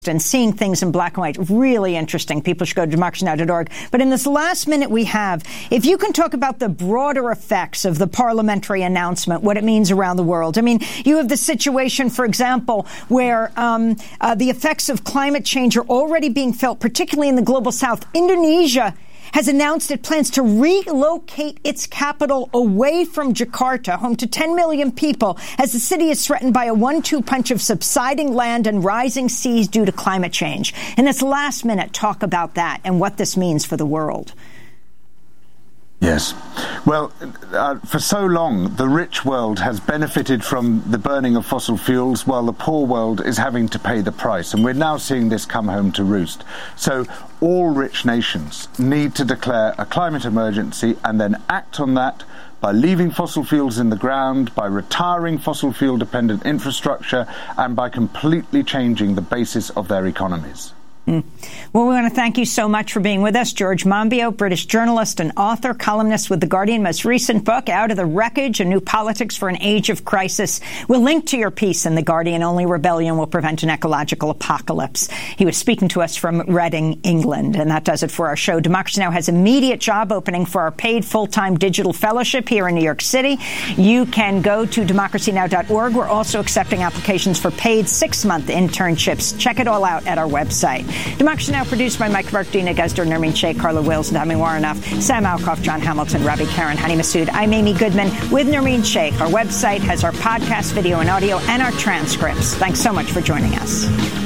and seeing things in black and white. Really interesting. People should go to democracynow.org. But in this last minute we have, if you can talk about the broader effects of the parliamentary announcement, what it means around the world. I mean, you have the situation, for example, where the effects of climate change are already being felt, particularly in the global south. Indonesia has announced it plans to relocate its capital away from Jakarta, home to 10 million people, as the city is threatened by a 1-2 punch of subsiding land and rising seas due to climate change. In this last minute, talk about that and what this means for the world. Yes. Well, for so long, the rich world has benefited from the burning of fossil fuels while the poor world is having to pay the price. And we're now seeing this come home to roost. So all rich nations need to declare a climate emergency and then act on that by leaving fossil fuels in the ground, by retiring fossil fuel-dependent infrastructure, and by completely changing the basis of their economies. Well, we want to thank you so much for being with us. George Monbiot, British journalist and author, columnist with The Guardian, most recent book, Out of the Wreckage, A New Politics for an Age of Crisis. We'll link to your piece in The Guardian, Only Rebellion Will Prevent an Ecological Apocalypse. He was speaking to us from Reading, England. And that does it for our show. Democracy Now! Has immediate job opening for our paid full-time digital fellowship here in New York City. You can go to democracynow.org. We're also accepting applications for paid 6-month internships. Check it all out at our website. Democracy Now! Produced by Mike Burke, Dina Gezdor, Nermeen Sheikh, Carla Wills, and Dami Warrenoff, Sam Alcoff, John Hamilton, Ravi Karen, Hani Massoud. I'm Amy Goodman with Nermeen Sheikh. Our website has our podcast, video and audio, and our transcripts. Thanks so much for joining us.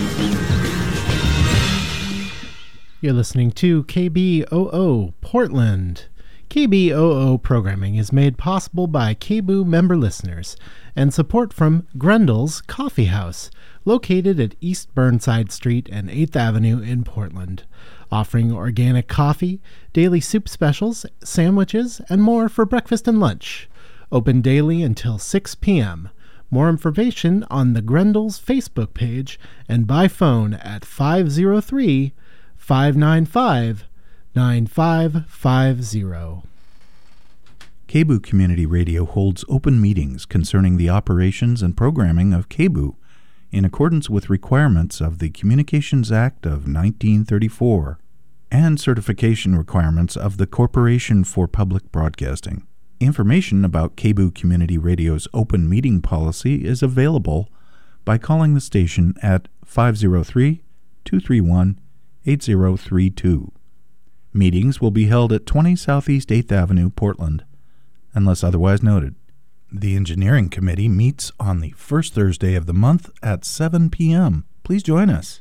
You're listening to KBOO Portland. KBOO programming is made possible by KBOO member listeners and support from Grendel's Coffee House, located at East Burnside Street and 8th Avenue in Portland, offering organic coffee, daily soup specials, sandwiches, and more for breakfast and lunch. Open daily until 6 p.m. More information on the Grendel's Facebook page and by phone at 503-595-9550. KBOO Community Radio holds open meetings concerning the operations and programming of KBOO in accordance with requirements of the Communications Act of 1934 and certification requirements of the Corporation for Public Broadcasting. Information about KBOO Community Radio's open meeting policy is available by calling the station at 503-231-8032. Meetings will be held at 20 Southeast 8th Avenue, Portland, unless otherwise noted. The Engineering Committee meets on the first Thursday of the month at 7 p.m. Please join us.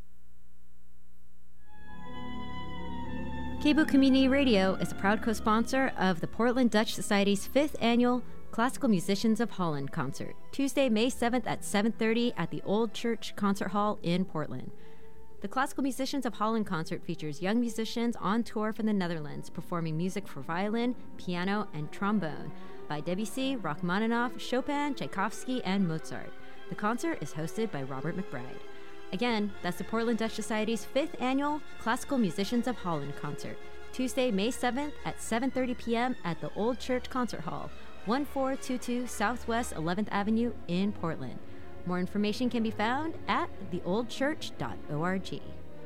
KBOO Community Radio is a proud co-sponsor of the Portland Dutch Society's 5th annual Classical Musicians of Holland concert, Tuesday, May 7th at 7:30 at the Old Church Concert Hall in Portland. The Classical Musicians of Holland concert features young musicians on tour from the Netherlands performing music for violin, piano, and trombone by Debussy, Rachmaninoff, Chopin, Tchaikovsky, and Mozart. The concert is hosted by Robert McBride. Again, that's the Portland Dutch Society's 5th annual Classical Musicians of Holland concert, Tuesday, May 7th at 7:30 p.m. at the Old Church Concert Hall, 1422 Southwest 11th Avenue in Portland. More information can be found at theoldchurch.org.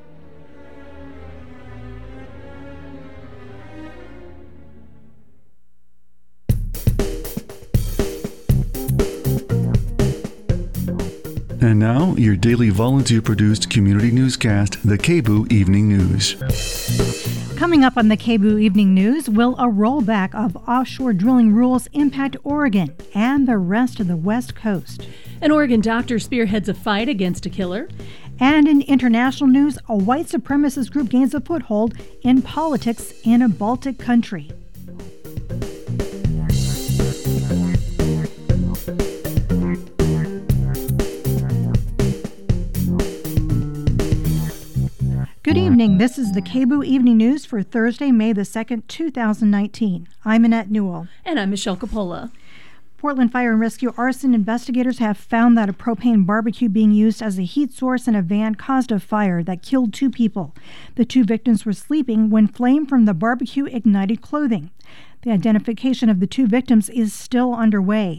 And now, your daily volunteer-produced community newscast, the KBOO Evening News. Coming up on the KBOO Evening News, will a rollback of offshore drilling rules impact Oregon and the rest of the West Coast? An Oregon doctor spearheads a fight against a killer. And in international news, a white supremacist group gains a foothold in politics in a Baltic country. Good evening. This is the KBOO Evening News for Thursday, May the 2nd, 2019. I'm Annette Newell. And I'm Michelle Coppola. Portland Fire and Rescue arson investigators have found that a propane barbecue being used as a heat source in a van caused a fire that killed 2 people. The 2 victims were sleeping when flame from the barbecue ignited clothing. The identification of the 2 victims is still underway.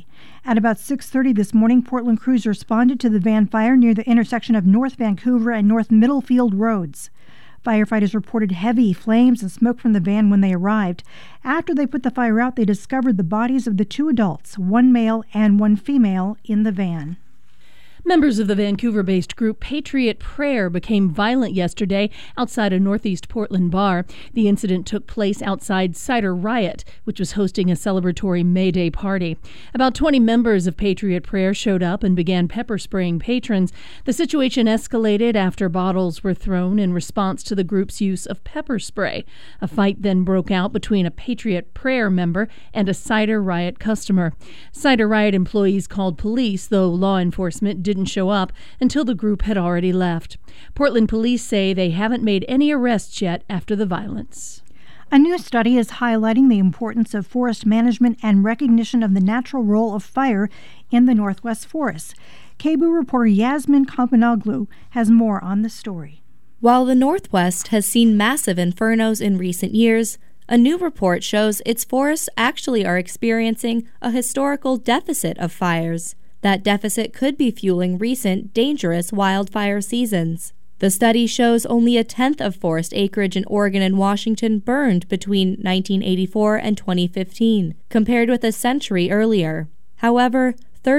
At about 6:30 this morning, Portland crews responded to the van fire near the intersection of North Vancouver and North Middlefield roads. Firefighters reported heavy flames and smoke from the van when they arrived. After they put the fire out, they discovered the bodies of the 2 adults, 1 male and 1 female, in the van. Members of the Vancouver-based group Patriot Prayer became violent yesterday outside a Northeast Portland bar. The incident took place outside Cider Riot, which was hosting a celebratory May Day party. About 20 members of Patriot Prayer showed up and began pepper spraying patrons. The situation escalated after bottles were thrown in response to the group's use of pepper spray. A fight then broke out between a Patriot Prayer member and a Cider Riot customer. Cider Riot employees called police, though law enforcement didn't show up until the group had already left. Portland police say they haven't made any arrests yet after the violence. A new study is highlighting the importance of forest management and recognition of the natural role of fire in the Northwest forests. KBOO reporter Yasmin Kompanoglu has more on the story. While the Northwest has seen massive infernos in recent years, a new report shows its forests actually are experiencing a historical deficit of fires. That deficit could be fueling recent, dangerous wildfire seasons. The study shows only 1/10 of forest acreage in Oregon and Washington burned between 1984 and 2015, compared with a century earlier. However,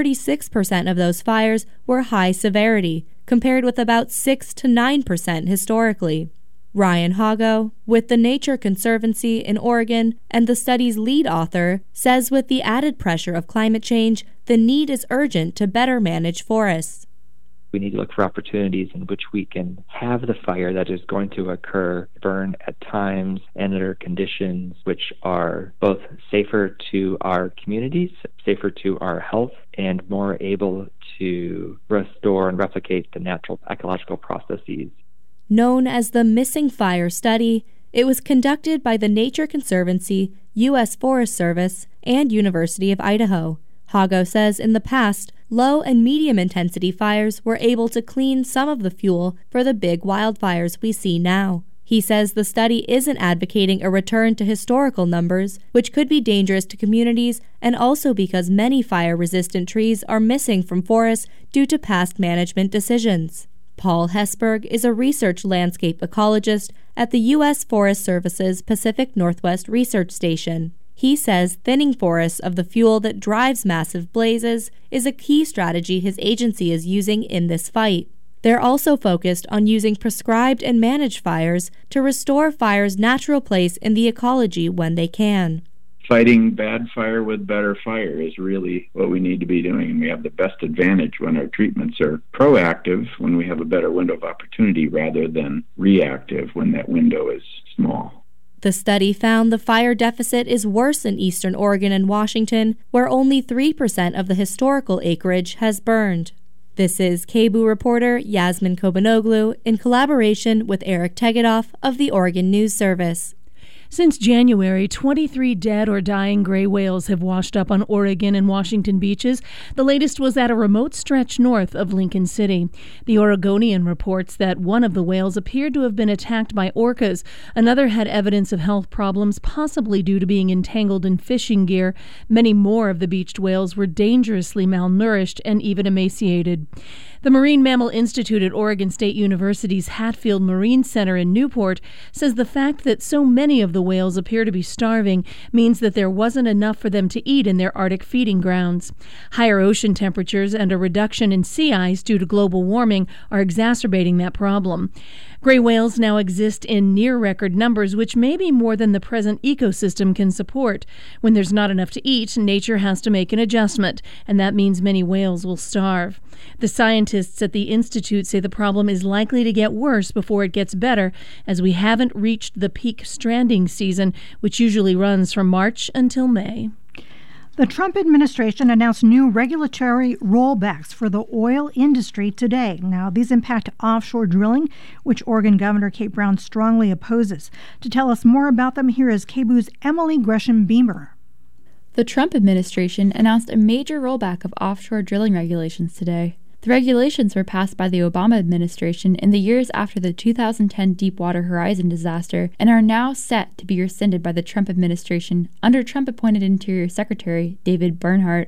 36% of those fires were high severity, compared with about 6 to 9% historically. Ryan Hago, with the Nature Conservancy in Oregon and the study's lead author, says with the added pressure of climate change, the need is urgent to better manage forests. We need to look for opportunities in which we can have the fire that is going to occur burn at times and under conditions which are both safer to our communities, safer to our health, and more able to restore and replicate the natural ecological processes. Known as the Missing Fire Study, it was conducted by the Nature Conservancy, U.S. Forest Service, and University of Idaho. Hago says in the past, low and medium intensity fires were able to clean some of the fuel for the big wildfires we see now. He says the study isn't advocating a return to historical numbers, which could be dangerous to communities, and also because many fire-resistant trees are missing from forests due to past management decisions. Paul Hesberg is a research landscape ecologist at the U.S. Forest Service's Pacific Northwest Research Station. He says thinning forests of the fuel that drives massive blazes is a key strategy his agency is using in this fight. They're also focused on using prescribed and managed fires to restore fire's natural place in the ecology when they can. Fighting bad fire with better fire is really what we need to be doing, and we have the best advantage when our treatments are proactive, when we have a better window of opportunity rather than reactive when that window is small. The study found the fire deficit is worse in eastern Oregon and Washington, where only 3% of the historical acreage has burned. This is KBOO reporter Yasmin Kompanoglu in collaboration with Eric Tegedoff of the Oregon News Service. Since January, 23 dead or dying gray whales have washed up on Oregon and Washington beaches. The latest was at a remote stretch north of Lincoln City. The Oregonian reports that one of the whales appeared to have been attacked by orcas. Another had evidence of health problems, possibly due to being entangled in fishing gear. Many more of the beached whales were dangerously malnourished and even emaciated. The Marine Mammal Institute at Oregon State University's Hatfield Marine Center in Newport says the fact that so many of the whales appear to be starving means that there wasn't enough for them to eat in their Arctic feeding grounds. Higher ocean temperatures and a reduction in sea ice due to global warming are exacerbating that problem. Gray whales now exist in near-record numbers, which may be more than the present ecosystem can support. When there's not enough to eat, nature has to make an adjustment, and that means many whales will starve. The scientists at the Institute say the problem is likely to get worse before it gets better, as we haven't reached the peak stranding season, which usually runs from March until May. The Trump administration announced new regulatory rollbacks for the oil industry today. Now, these impact offshore drilling, which Oregon Governor Kate Brown strongly opposes. To tell us more about them, here is KBOO's Emily Gresham-Beamer. The Trump administration announced a major rollback of offshore drilling regulations today. The regulations were passed by the Obama administration in the years after the 2010 Deepwater Horizon disaster and are now set to be rescinded by the Trump administration under Trump-appointed Interior Secretary David Bernhardt.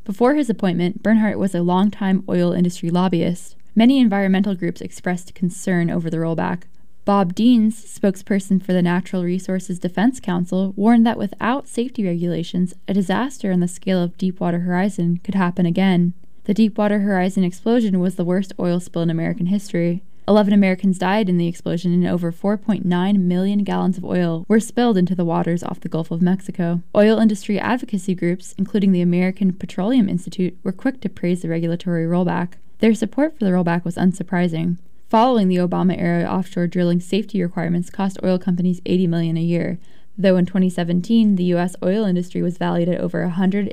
Before his appointment, Bernhardt was a longtime oil industry lobbyist. Many environmental groups expressed concern over the rollback. Bob Deans, spokesperson for the Natural Resources Defense Council, warned that without safety regulations, a disaster on the scale of Deepwater Horizon could happen again. The Deepwater Horizon explosion was the worst oil spill in American history. 11 Americans died in the explosion, and over 4.9 million gallons of oil were spilled into the waters off the Gulf of Mexico. Oil industry advocacy groups, including the American Petroleum Institute, were quick to praise the regulatory rollback. Their support for the rollback was unsurprising. Following the Obama-era offshore drilling safety requirements cost oil companies $80 million a year, though in 2017 the U.S. oil industry was valued at over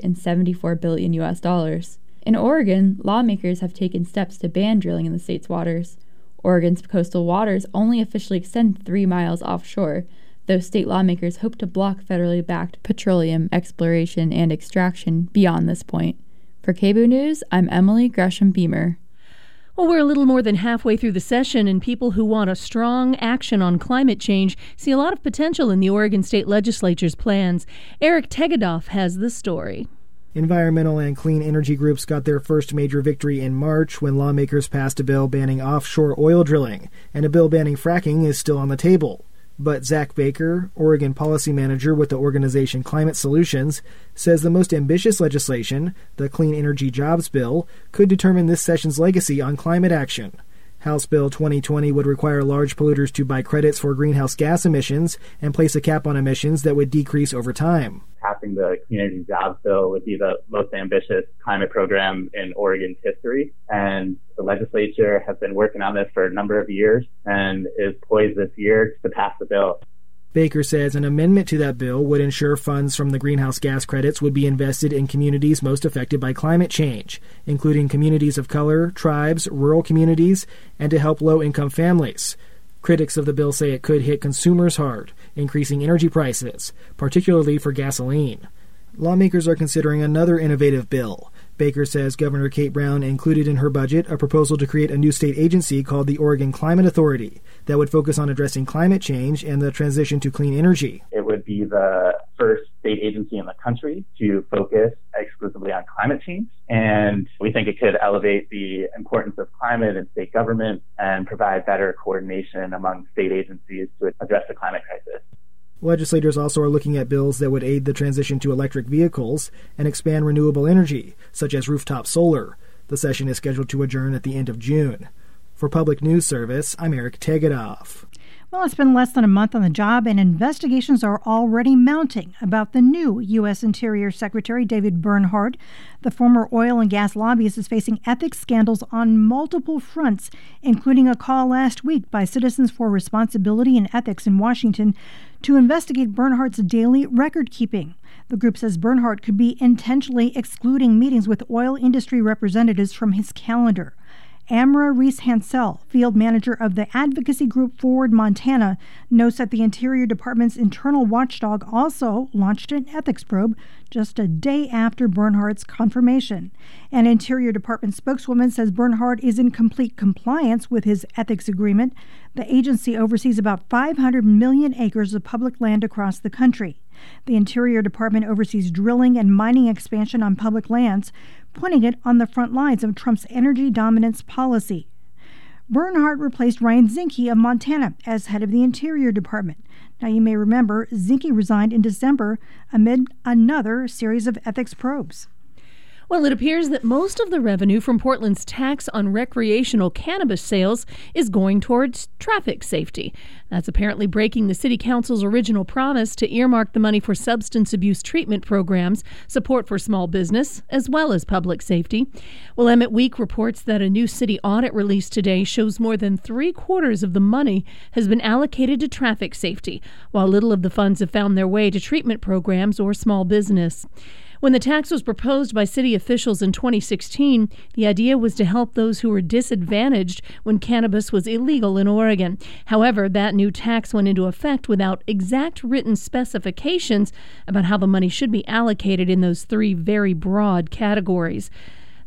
$174 billion US. In Oregon, lawmakers have taken steps to ban drilling in the state's waters. Oregon's coastal waters only officially extend 3 miles offshore, though state lawmakers hope to block federally backed petroleum exploration and extraction beyond this point. For KBOO News, I'm Emily Gresham-Beamer. Well, we're a little more than halfway through the session, and people who want a strong action on climate change see a lot of potential in the Oregon State Legislature's plans. Eric Tegedoff has the story. Environmental and clean energy groups got their first major victory in March when lawmakers passed a bill banning offshore oil drilling, and a bill banning fracking is still on the table. But Zach Baker, Oregon policy manager with the organization Climate Solutions, says the most ambitious legislation, the Clean Energy Jobs Bill, could determine this session's legacy on climate action. House Bill 2020 would require large polluters to buy credits for greenhouse gas emissions and place a cap on emissions that would decrease over time. Passing the Clean Energy Jobs Bill would be the most ambitious climate program in Oregon's history. And the legislature has been working on this for a number of years and is poised this year to pass the bill. Baker says an amendment to that bill would ensure funds from the greenhouse gas credits would be invested in communities most affected by climate change, including communities of color, tribes, rural communities, and to help low-income families. Critics of the bill say it could hit consumers hard, increasing energy prices, particularly for gasoline. Lawmakers are considering another innovative bill. Baker says Governor Kate Brown included in her budget a proposal to create a new state agency called the Oregon Climate Authority that would focus on addressing climate change and the transition to clean energy. It would be the first state agency in the country to focus exclusively on climate change, and we think it could elevate the importance of climate in state government and provide better coordination among state agencies to address the climate crisis. Legislators also are looking at bills that would aid the transition to electric vehicles and expand renewable energy, such as rooftop solar. The session is scheduled to adjourn at the end of June. For Public News Service, I'm Eric Tegedoff. Well, it's been less than a month on the job, and investigations are already mounting about the new U.S. Interior Secretary, David Bernhardt. The former oil and gas lobbyist is facing ethics scandals on multiple fronts, including a call last week by Citizens for Responsibility and Ethics in Washington to investigate Bernhardt's daily record-keeping. The group says Bernhardt could be intentionally excluding meetings with oil industry representatives from his calendar. Amra Reese-Hansel, field manager of the advocacy group Forward Montana, notes that the Interior Department's internal watchdog also launched an ethics probe just a day after Bernhardt's confirmation. An Interior Department spokeswoman says Bernhardt is in complete compliance with his ethics agreement. The agency oversees about 500 million acres of public land across the country. The Interior Department oversees drilling and mining expansion on public lands, putting it on the front lines of Trump's energy dominance policy. Bernhardt replaced Ryan Zinke of Montana as head of the Interior Department. Now, you may remember Zinke resigned in December amid another series of ethics probes. Well, it appears that most of the revenue from Portland's tax on recreational cannabis sales is going towards traffic safety. That's apparently breaking the City Council's original promise to earmark the money for substance abuse treatment programs, support for small business, as well as public safety. Well, Emmett Week reports that a new city audit released today shows more than 3/4 of the money has been allocated to traffic safety, while little of the funds have found their way to treatment programs or small business. When the tax was proposed by city officials in 2016, the idea was to help those who were disadvantaged when cannabis was illegal in Oregon. However, that new tax went into effect without exact written specifications about how the money should be allocated in those three very broad categories.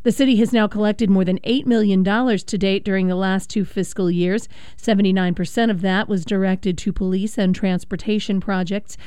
The city has now collected more than $8 million to date during the last 2 fiscal years. 79% of that was directed to police and transportation projects.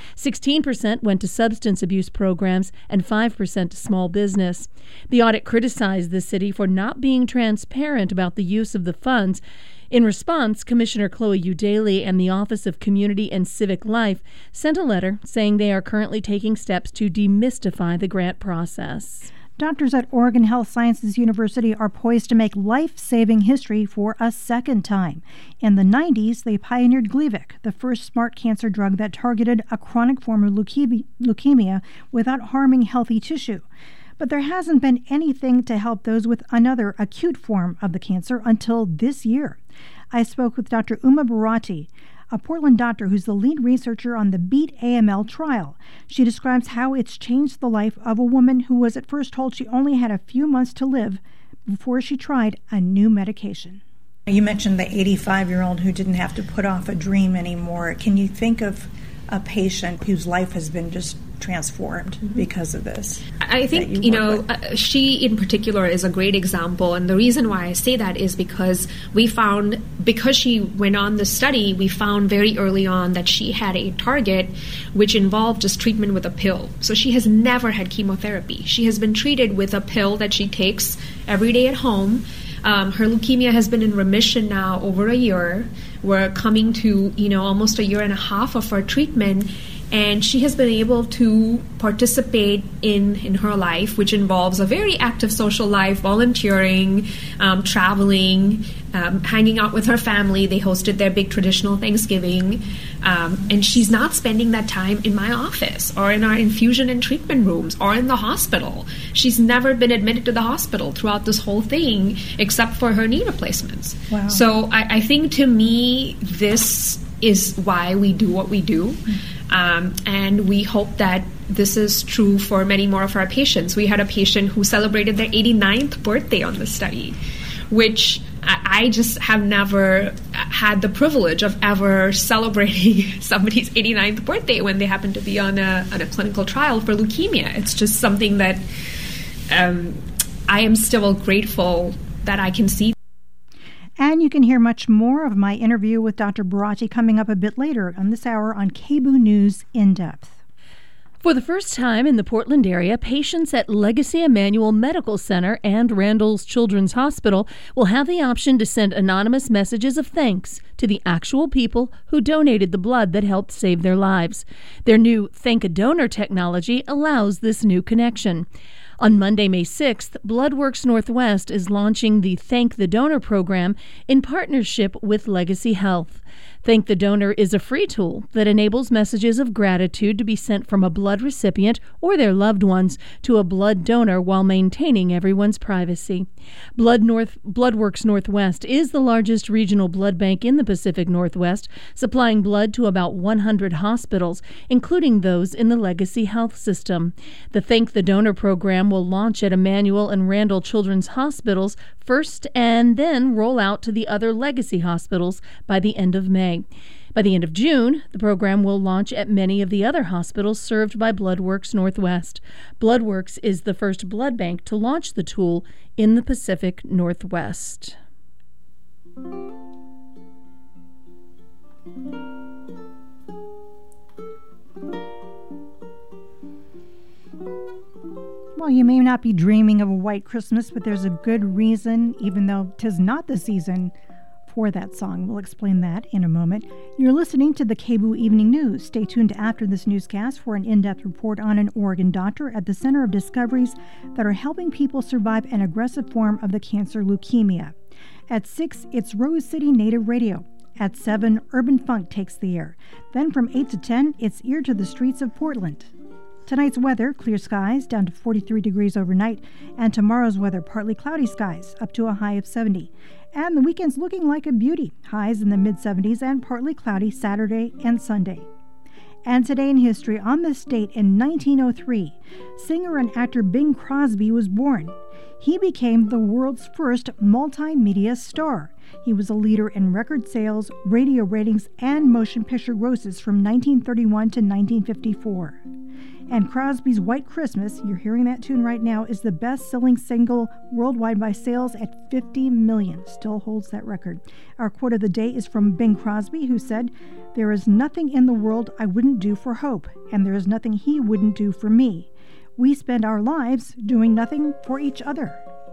16% went to substance abuse programs and 5% to small business. The audit criticized the city for not being transparent about the use of the funds. In response, Commissioner Chloe Eudaly and the Office of Community and Civic Life sent a letter saying they are currently taking steps to demystify the grant process. Doctors at Oregon Health Sciences University are poised to make life-saving history for a second time. In the 90s, they pioneered Gleevec, the first smart cancer drug that targeted a chronic form of leukemia without harming healthy tissue. But there hasn't been anything to help those with another acute form of the cancer until this year. I spoke with Dr. Uma Bharati, a Portland doctor who's the lead researcher on the BEAT AML trial. She describes how it's changed the life of a woman who was at first told she only had a few months to live before she tried a new medication. You mentioned the 85-year-old who didn't have to put off a dream anymore. Can you think of a patient whose life has been just transformed because of this? I think, she in particular is a great example. And the reason why I say that is because because she went on the study, we found very early on that she had a target which involved just treatment with a pill. So she has never had chemotherapy. She has been treated with a pill that she takes every day at home. Her leukemia has been in remission now over a year. We're coming to, almost a year and a half of her treatment. And she has been able to participate in her life, which involves a very active social life, volunteering, traveling, hanging out with her family. They hosted their big traditional Thanksgiving. And she's not spending that time in my office or in our infusion and treatment rooms or in the hospital. She's never been admitted to the hospital throughout this whole thing except for her knee replacements. Wow. So I think to me, this is why we do what we do. And we hope that this is true for many more of our patients. We had a patient who celebrated their 89th birthday on the study, which I just have never had the privilege of ever celebrating somebody's 89th birthday when they happen to be on a clinical trial for leukemia. It's just something that I am still grateful that I can see. And you can hear much more of my interview with Dr. Bharati coming up a bit later on this hour on KBOO News In Depth. For the first time in the Portland area, patients at Legacy Emmanuel Medical Center and Randall's Children's Hospital will have the option to send anonymous messages of thanks to the actual people who donated the blood that helped save their lives. Their new Thank a Donor technology allows this new connection. On Monday, May 6th, BloodWorks Northwest is launching the Thank the Donor program in partnership with Legacy Health. Thank the Donor is a free tool that enables messages of gratitude to be sent from a blood recipient or their loved ones to a blood donor while maintaining everyone's privacy. BloodWorks Northwest is the largest regional blood bank in the Pacific Northwest, supplying blood to about 100 hospitals, including those in the Legacy Health system. The Thank the Donor program will launch at Emmanuel and Randall Children's Hospitals first and then roll out to the other Legacy hospitals by the end of May. By the end of June, the program will launch at many of the other hospitals served by BloodWorks Northwest. BloodWorks is the first blood bank to launch the tool in the Pacific Northwest. Well, you may not be dreaming of a white Christmas, but there's a good reason, even though 'tis not the season, for that song. We'll explain that in a moment. You're listening to the KBOO Evening News. Stay tuned after this newscast for an in-depth report on an Oregon doctor at the center of discoveries that are helping people survive an aggressive form of the cancer leukemia. At 6, it's Rose City Native Radio. At 7, Urban Funk takes the air. Then from 8 to 10, it's Ear to the Streets of Portland. Tonight's weather, clear skies, down to 43 degrees overnight, and tomorrow's weather, partly cloudy skies, up to a high of 70. And the weekend's looking like a beauty, highs in the mid-70s and partly cloudy Saturday and Sunday. And today in history, on this date in 1903, singer and actor Bing Crosby was born. He became the world's first multimedia star. He was a leader in record sales, radio ratings, and motion picture grosses from 1931 to 1954. And Crosby's White Christmas, you're hearing that tune right now, is the best-selling single worldwide by sales at 50 million. Still holds that record. Our quote of the day is from Bing Crosby, who said, "There is nothing in the world I wouldn't do for Hope, and there is nothing he wouldn't do for me. We spend our lives doing nothing for each other."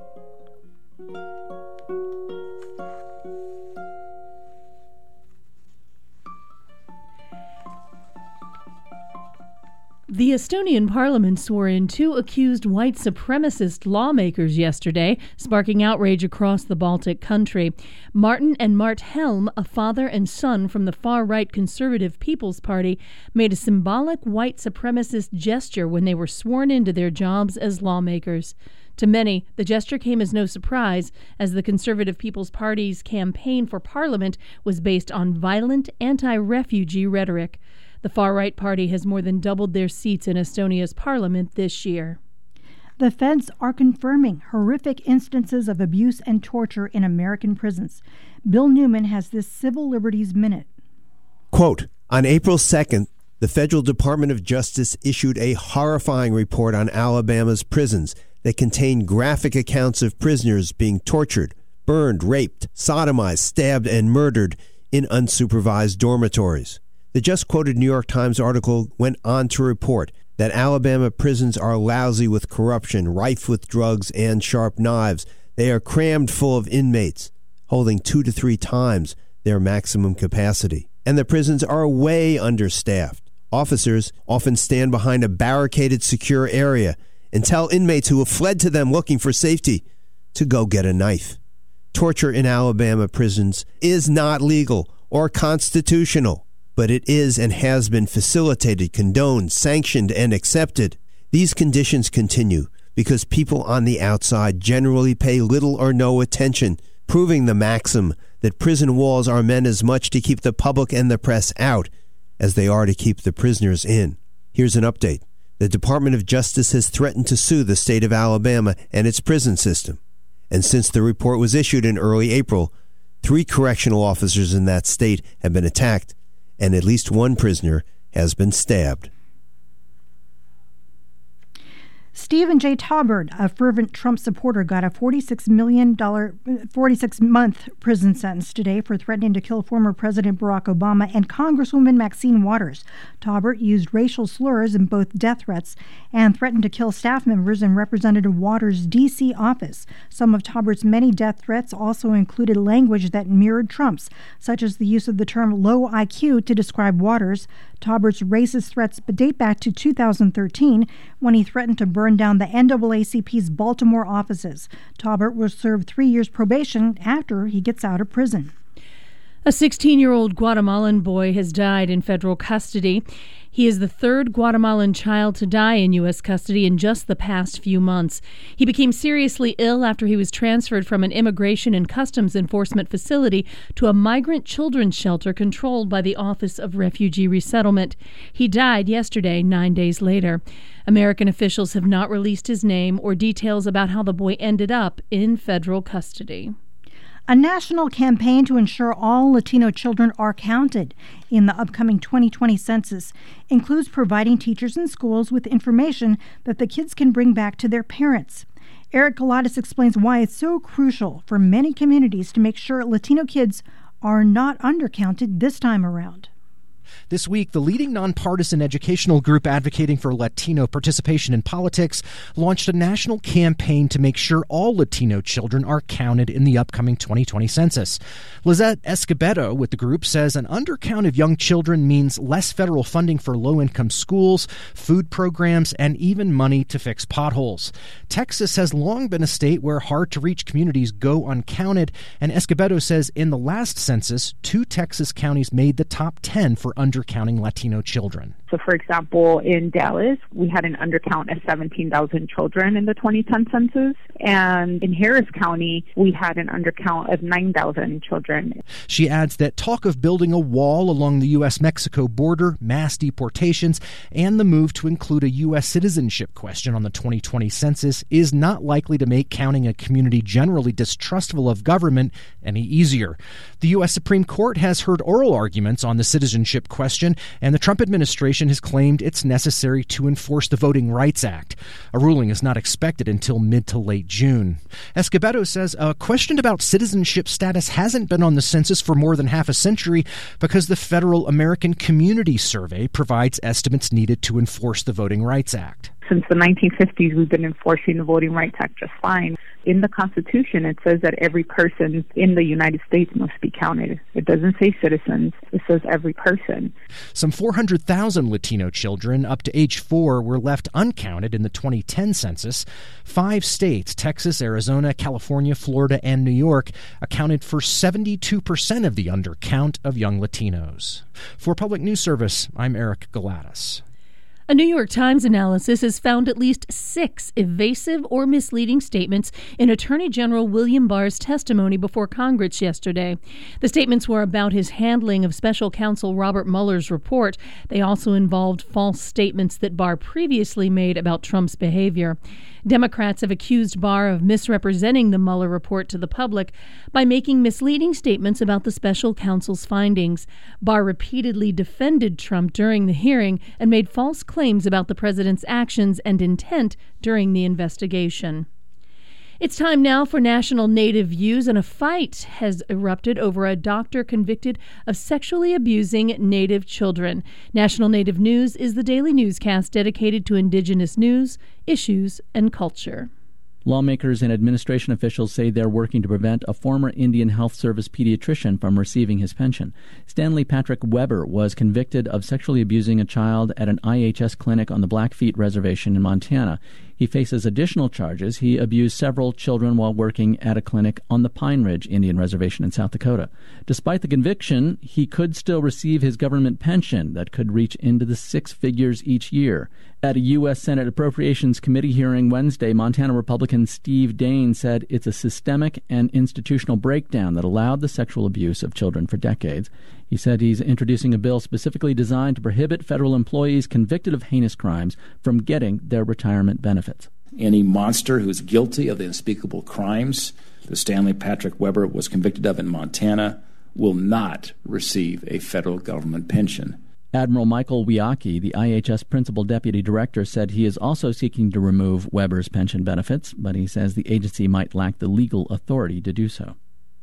The Estonian parliament swore in 2 accused white supremacist lawmakers yesterday, sparking outrage across the Baltic country. Martin and Mart Helm, a father and son from the far-right Conservative People's Party, made a symbolic white supremacist gesture when they were sworn into their jobs as lawmakers. To many, the gesture came as no surprise, as the Conservative People's Party's campaign for parliament was based on violent anti-refugee rhetoric. The far-right party has more than doubled their seats in Estonia's parliament this year. The feds are confirming horrific instances of abuse and torture in American prisons. Bill Newman has this Civil Liberties Minute. Quote, on April 2nd, the Federal Department of Justice issued a horrifying report on Alabama's prisons that contained graphic accounts of prisoners being tortured, burned, raped, sodomized, stabbed, and murdered in unsupervised dormitories. The just-quoted New York Times article went on to report that Alabama prisons are lousy with corruption, rife with drugs and sharp knives. They are crammed full of inmates, holding 2 to 3 times their maximum capacity. And the prisons are way understaffed. Officers often stand behind a barricaded, secure area and tell inmates who have fled to them looking for safety to go get a knife. Torture in Alabama prisons is not legal or constitutional, but it is and has been facilitated, condoned, sanctioned, and accepted. These conditions continue because people on the outside generally pay little or no attention, proving the maxim that prison walls are meant as much to keep the public and the press out as they are to keep the prisoners in. Here's an update. The Department of Justice has threatened to sue the state of Alabama and its prison system. And since the report was issued in early April, 3 correctional officers in that state have been attacked, and at least 1 prisoner has been stabbed. Stephen J. Taubert, a fervent Trump supporter, got a $46-month prison sentence today for threatening to kill former President Barack Obama and Congresswoman Maxine Waters. Taubert used racial slurs in both death threats and threatened to kill staff members in Representative Waters' D.C. office. Some of Taubert's many death threats also included language that mirrored Trump's, such as the use of the term low IQ to describe Waters. Taubert's racist threats date back to 2013 when he threatened to burn down the NAACP's Baltimore offices. Taubert will serve 3 years probation after he gets out of prison. A 16-year-old Guatemalan boy has died in federal custody. He is the 3rd Guatemalan child to die in U.S. custody in just the past few months. He became seriously ill after he was transferred from an immigration and customs enforcement facility to a migrant children's shelter controlled by the Office of Refugee Resettlement. He died yesterday, 9 days later. American officials have not released his name or details about how the boy ended up in federal custody. A national campaign to ensure all Latino children are counted in the upcoming 2020 census includes providing teachers in schools with information that the kids can bring back to their parents. Eric Galatis explains why it's so crucial for many communities to make sure Latino kids are not undercounted this time around. This week, the leading nonpartisan educational group advocating for Latino participation in politics launched a national campaign to make sure all Latino children are counted in the upcoming 2020 census. Lizette Escobedo with the group says an undercount of young children means less federal funding for low-income schools, food programs, and even money to fix potholes. Texas has long been a state where hard-to-reach communities go uncounted, and Escobedo says in the last census, 2 Texas counties made the top 10 for undercounting Latino children. So, for example, in Dallas, we had an undercount of 17,000 children in the 2010 census, and in Harris County, we had an undercount of 9,000 children. She adds that talk of building a wall along the U.S.-Mexico border, mass deportations, and the move to include a U.S. citizenship question on the 2020 census is not likely to make counting a community generally distrustful of government any easier. The U.S. Supreme Court has heard oral arguments on the citizenship question, and the Trump administration administration has claimed it's necessary to enforce the Voting Rights Act. A ruling is not expected until mid to late June. Escobedo says a question about citizenship status hasn't been on the census for more than half a century because the Federal American Community Survey provides estimates needed to enforce the Voting Rights Act. Since the 1950s, we've been enforcing the Voting Rights Act just fine. In the Constitution, it says that every person in the United States must be counted. It doesn't say citizens. It says every person. Some 400,000 Latino children up to age 4 were left uncounted in the 2010 census. 5 states, Texas, Arizona, California, Florida, and New York, accounted for 72% of the undercount of young Latinos. For Public News Service, I'm Eric Galatis. A New York Times analysis has found at least 6 evasive or misleading statements in Attorney General William Barr's testimony before Congress yesterday. The statements were about his handling of Special Counsel Robert Mueller's report. They also involved false statements that Barr previously made about Trump's behavior. Democrats have accused Barr of misrepresenting the Mueller report to the public by making misleading statements about the special counsel's findings. Barr repeatedly defended Trump during the hearing and made false claims about the president's actions and intent during the investigation. It's time now for National Native Views, and a fight has erupted over a doctor convicted of sexually abusing Native children. National Native News is the daily newscast dedicated to Indigenous news, issues, and culture. Lawmakers and administration officials say they're working to prevent a former Indian Health Service pediatrician from receiving his pension. Stanley Patrick Weber was convicted of sexually abusing a child at an IHS clinic on the Blackfeet Reservation in Montana. He faces additional charges. He abused several children while working at a clinic on the Pine Ridge Indian Reservation in South Dakota. Despite the conviction, he could still receive his government pension that could reach into the 6 figures each year. At a U.S. Senate Appropriations Committee hearing Wednesday, Montana Republican Steve Daines said it's a systemic and institutional breakdown that allowed the sexual abuse of children for decades. He said he's introducing a bill specifically designed to prohibit federal employees convicted of heinous crimes from getting their retirement benefits. Any monster who's guilty of the unspeakable crimes that Stanley Patrick Weber was convicted of in Montana will not receive a federal government pension. Admiral Michael Wiacki, the IHS Principal Deputy Director, said he is also seeking to remove Weber's pension benefits, but he says the agency might lack the legal authority to do so.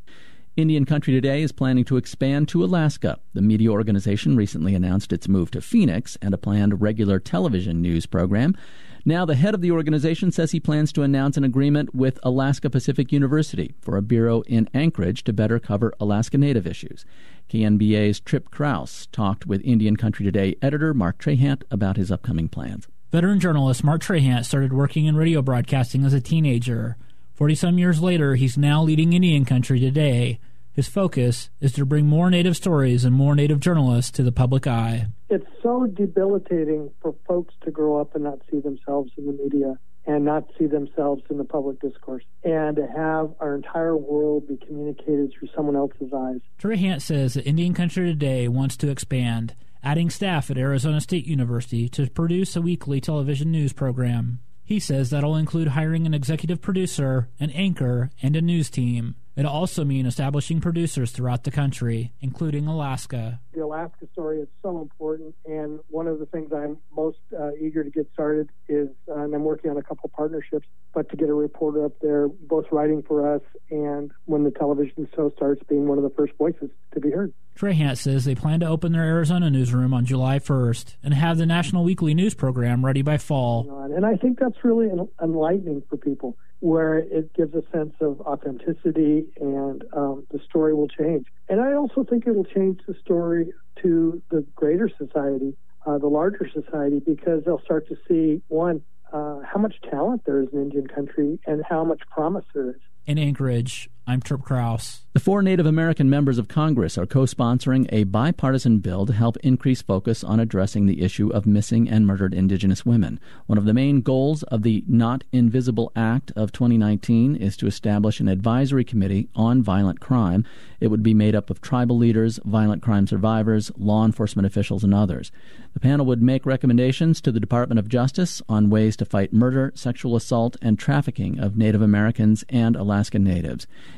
Indian Country Today is planning to expand to Alaska. The media organization recently announced its move to Phoenix and a planned regular television news program. Now the head of the organization says he plans to announce an agreement with Alaska Pacific University for a bureau in Anchorage to better cover Alaska Native issues. KNBA's Trip Krause talked with Indian Country Today editor Mark Trahant about his upcoming plans. Veteran journalist Mark Trahant started working in radio broadcasting as a teenager. 40-some years later, he's now leading Indian Country Today. His focus is to bring more Native stories and more Native journalists to the public eye. It's so debilitating for folks to grow up and not see themselves in the media and not see themselves in the public discourse, and to have our entire world be communicated through someone else's eyes. Trahant says that Indian Country Today wants to expand, adding staff at Arizona State University to produce a weekly television news program. He says that'll include hiring an executive producer, an anchor, and a news team. It'll also mean establishing producers throughout the country, including Alaska. The Alaska story is so important, and one of the things I'm most eager to get started is, and I'm working on a couple partnerships, but to get a reporter up there, both writing for us and when the television show starts, being one of the first voices to be heard. Trahant says they plan to open their Arizona newsroom on July 1st and have the national weekly news program ready by fall. And I think that's really enlightening for people, where it gives a sense of authenticity and the story will change. And I also think it will change the story to the greater society, the larger society, because they'll start to see, one, how much talent there is in Indian country and how much promise there is. In Anchorage, I'm Trip Krause. The 4 Native American members of Congress are co-sponsoring a bipartisan bill to help increase focus on addressing the issue of missing and murdered Indigenous women. One of the main goals of the Not Invisible Act of 2019 is to establish an advisory committee on violent crime. It would be made up of tribal leaders, violent crime survivors, law enforcement officials, and others. The panel would make recommendations to the Department of Justice on ways to fight murder, sexual assault, and trafficking of Native Americans and Alaska Natives.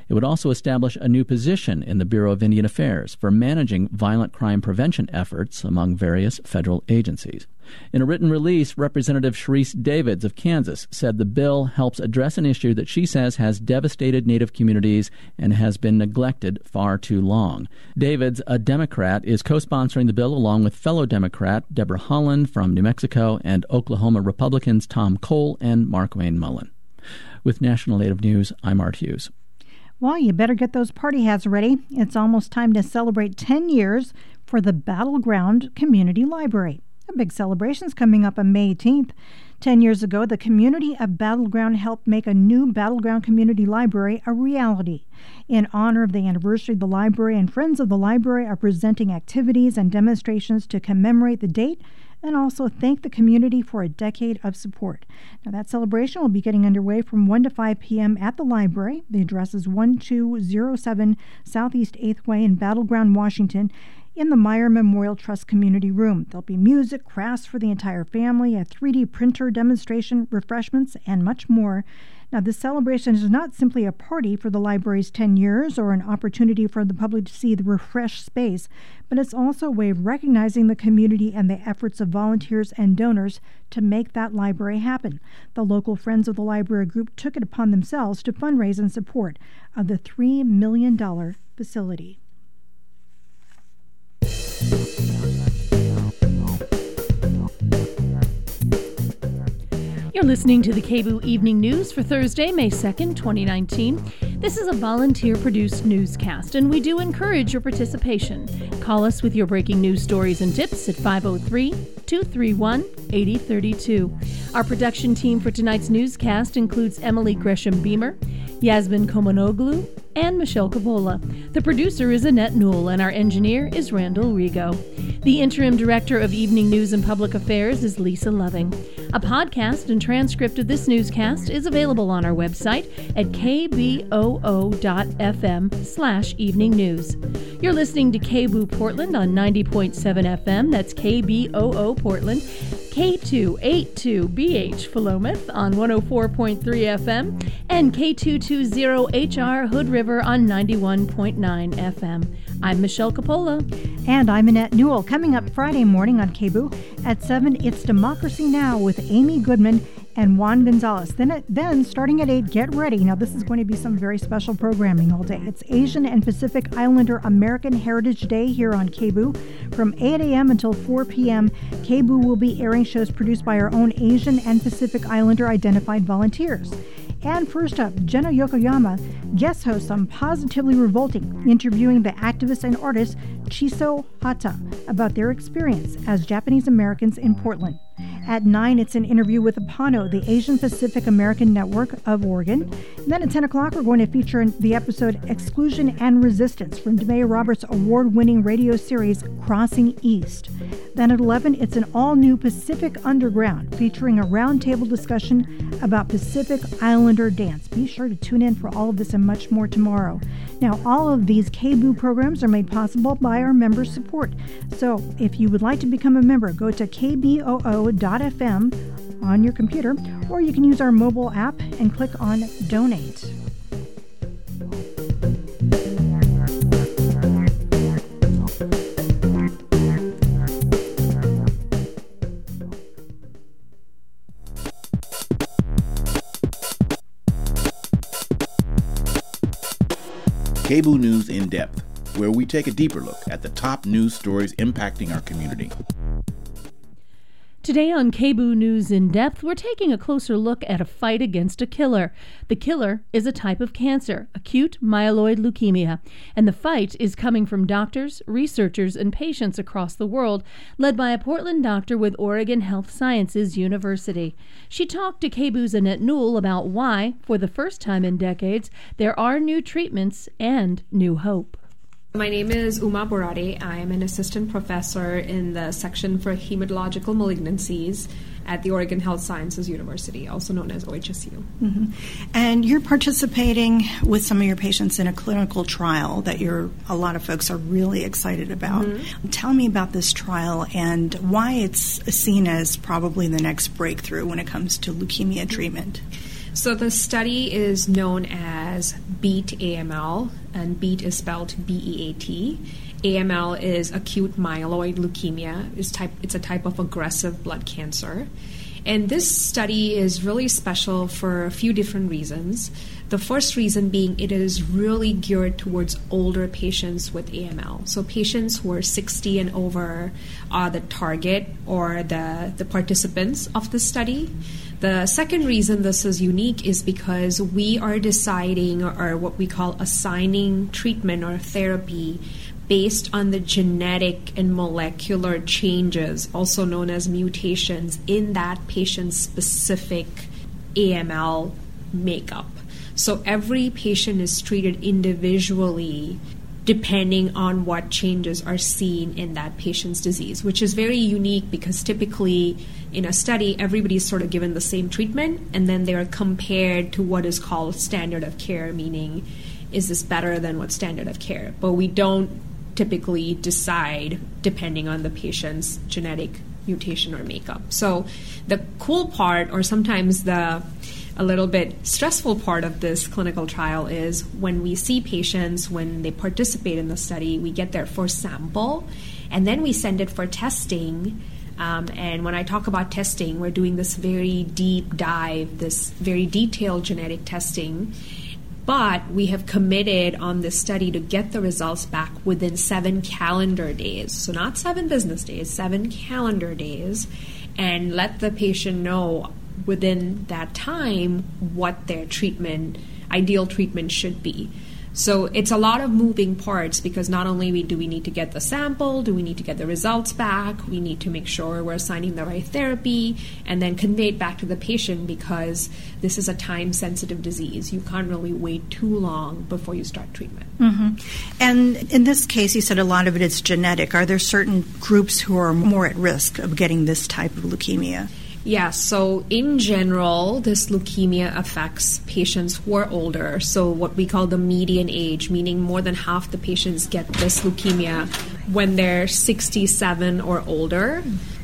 It would also establish a new position in the Bureau of Indian Affairs for managing violent crime prevention efforts among various federal agencies. In a written release, Representative Sharice Davids of Kansas said the bill helps address an issue that she says has devastated Native communities and has been neglected far too long. Davids, a Democrat, is co-sponsoring the bill along with fellow Democrat Deborah Haaland from New Mexico and Oklahoma Republicans Tom Cole and Mark Wayne Mullen. With National Native News, I'm Art Hughes. Well, you better get those party hats ready. It's almost time to celebrate 10 years for the Battleground Community Library. A big celebration's coming up on May 18th. 10 years ago, the community of Battleground helped make a new Battleground Community Library a reality. In honor of the anniversary, the library and Friends of the Library are presenting activities and demonstrations to commemorate the date and also thank the community for a decade of support. Now, that celebration will be getting underway from 1 to 5 p.m. at the library. The address is 1207 Southeast 8th Way in Battleground, Washington, in the Meyer Memorial Trust Community Room. There'll be music, crafts for the entire family, a 3D printer demonstration, refreshments, and much more. Now, this celebration is not simply a party for the library's 10 years or an opportunity for the public to see the refreshed space, but it's also a way of recognizing the community and the efforts of volunteers and donors to make that library happen. The local Friends of the Library group took it upon themselves to fundraise in support of the $3 million facility. You're listening to the KBOO Evening News for Thursday, May 2nd, 2019. This is a volunteer-produced newscast, and we do encourage your participation. Call us with your breaking news stories and tips at 503-231-8032. Our production team for tonight's newscast includes Emily Gresham-Beamer, Yasmin Komonoglu, and Michelle Coppola. The producer is Annette Newell, and our engineer is Randall Rigo. The interim director of Evening News and Public Affairs is Lisa Loving. A podcast and transcript of this newscast is available on our website at kboo.fm/evening news. You're listening to KBOO Portland on 90.7 FM. That's KBOO Portland. K282BH Philomath on 104.3 FM and K220HR Hood River on 91.9 FM. I'm Michelle Coppola. And I'm Annette Newell. Coming up Friday morning on KBOO at 7, it's Democracy Now! With Amy Goodman and Juan Gonzalez. Then starting at 8, get ready. Now, this is going to be some very special programming all day. It's Asian and Pacific Islander American Heritage Day here on KBOO. From 8 a.m. until 4 p.m., KBOO will be airing shows produced by our own Asian and Pacific Islander identified volunteers. And first up, Jenna Yokoyama guest hosts on Positively Revolting, interviewing the activist and artist Chiso Hata about their experience as Japanese Americans in Portland. At 9, it's an interview with APANO, the Asian Pacific American Network of Oregon. And then at 10 o'clock, we're going to feature the episode Exclusion and Resistance from Demea Roberts' award-winning radio series Crossing East. Then at 11, it's an all-new Pacific Underground, featuring a roundtable discussion about Pacific Islander dance. Be sure to tune in for all of this and much more tomorrow. Now, all of these KBOO programs are made possible by our members' support. So if you would like to become a member, go to kboo.fm on your computer, or you can use our mobile app and click on Donate. KBOO News in Depth, where we take a deeper look at the top news stories impacting our community. Today on KBOO News in Depth, we're taking a closer look at a fight against a killer. The killer is a type of cancer, acute myeloid leukemia, and the fight is coming from doctors, researchers, and patients across the world, led by a Portland doctor with Oregon Health Sciences University. She talked to KBOO's Annette Newell about why, for the first time in decades, there are new treatments and new hope. My name is Uma Borade. I am an assistant professor in the section for hematological malignancies at the Oregon Health Sciences University, also known as OHSU. Mm-hmm. And you're participating with some of your patients in a clinical trial that a lot of folks are really excited about. Mm-hmm. Tell me about this trial and why it's seen as probably the next breakthrough when it comes to leukemia treatment. So the study is known as BEAT AML, and BEAT is spelled B-E-A-T. AML is acute myeloid leukemia. It's a type of aggressive blood cancer. And this study is really special for a few different reasons. The first reason being it is really geared towards older patients with AML. So patients who are 60 and over are the target or the participants of the study. The second reason this is unique is because we are deciding or what we call assigning treatment or therapy based on the genetic and molecular changes, also known as mutations, in that patient's specific AML makeup. So every patient is treated individually depending on what changes are seen in that patient's disease, which is very unique because typically in a study, everybody's sort of given the same treatment and then they're compared to what is called standard of care, meaning is this better than what's standard of care? But we don't typically decide depending on the patient's genetic mutation or makeup. So the cool part, or sometimes a little bit stressful part of this clinical trial, is when we see patients, when they participate in the study, we get their first sample and then we send it for testing. And when I talk about testing, we're doing this very deep dive, this very detailed genetic testing. But we have committed on this study to get the results back within 7 calendar days. So not 7 business days, 7 calendar days, and let the patient know within that time what their ideal treatment should be. So it's a lot of moving parts because not only do we need to get the sample, do we need to get the results back, we need to make sure we're assigning the right therapy and then convey it back to the patient because this is a time-sensitive disease. You can't really wait too long before you start treatment. Mm-hmm. And in this case, you said a lot of it is genetic. Are there certain groups who are more at risk of getting this type of leukemia? Yeah, so in general, this leukemia affects patients who are older. So what we call the median age, meaning more than half the patients get this leukemia when they're 67 or older.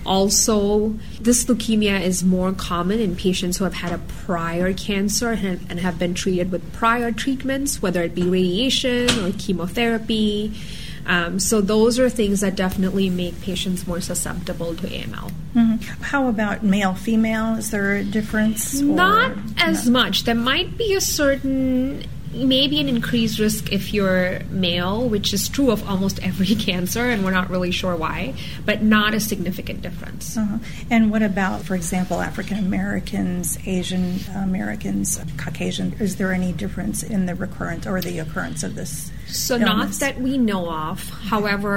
Also, this leukemia is more common in patients who have had a prior cancer and have been treated with prior treatments, whether it be radiation or chemotherapy. So those are things that definitely make patients more susceptible to AML. Mm-hmm. How about male, female? Is there a difference? Not as much. There might be a certain, maybe an increased risk if you're male, which is true of almost every cancer, and we're not really sure why, but not a significant difference. Uh-huh. And what about, for example, African Americans, Asian Americans, Caucasian? Is there any difference in the recurrence or the occurrence of this? So illness? Not that we know of. However,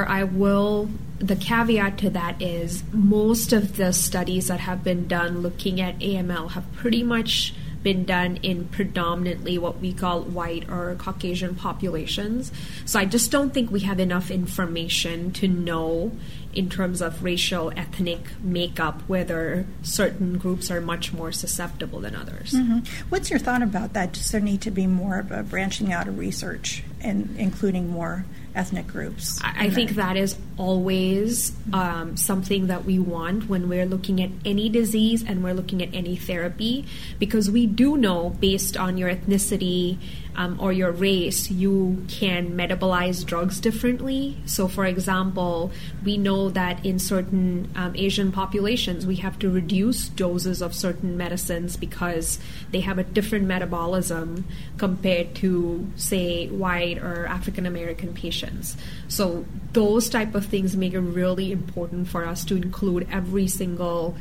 the caveat to that is most of the studies that have been done looking at AML have pretty much been done in predominantly what we call white or Caucasian populations. So I just don't think we have enough information to know in terms of racial, ethnic makeup whether certain groups are much more susceptible than others. Mm-hmm. What's your thought about that? Does there need to be more of a branching out of research and including more ethnic groups? I think that is always something that we want when we're looking at any disease and we're looking at any therapy, because we do know based on your ethnicity or your race, you can metabolize drugs differently. So, for example, we know that in certain Asian populations, we have to reduce doses of certain medicines because they have a different metabolism compared to, say, white or African American patients. So those type of things make it really important for us to include every single,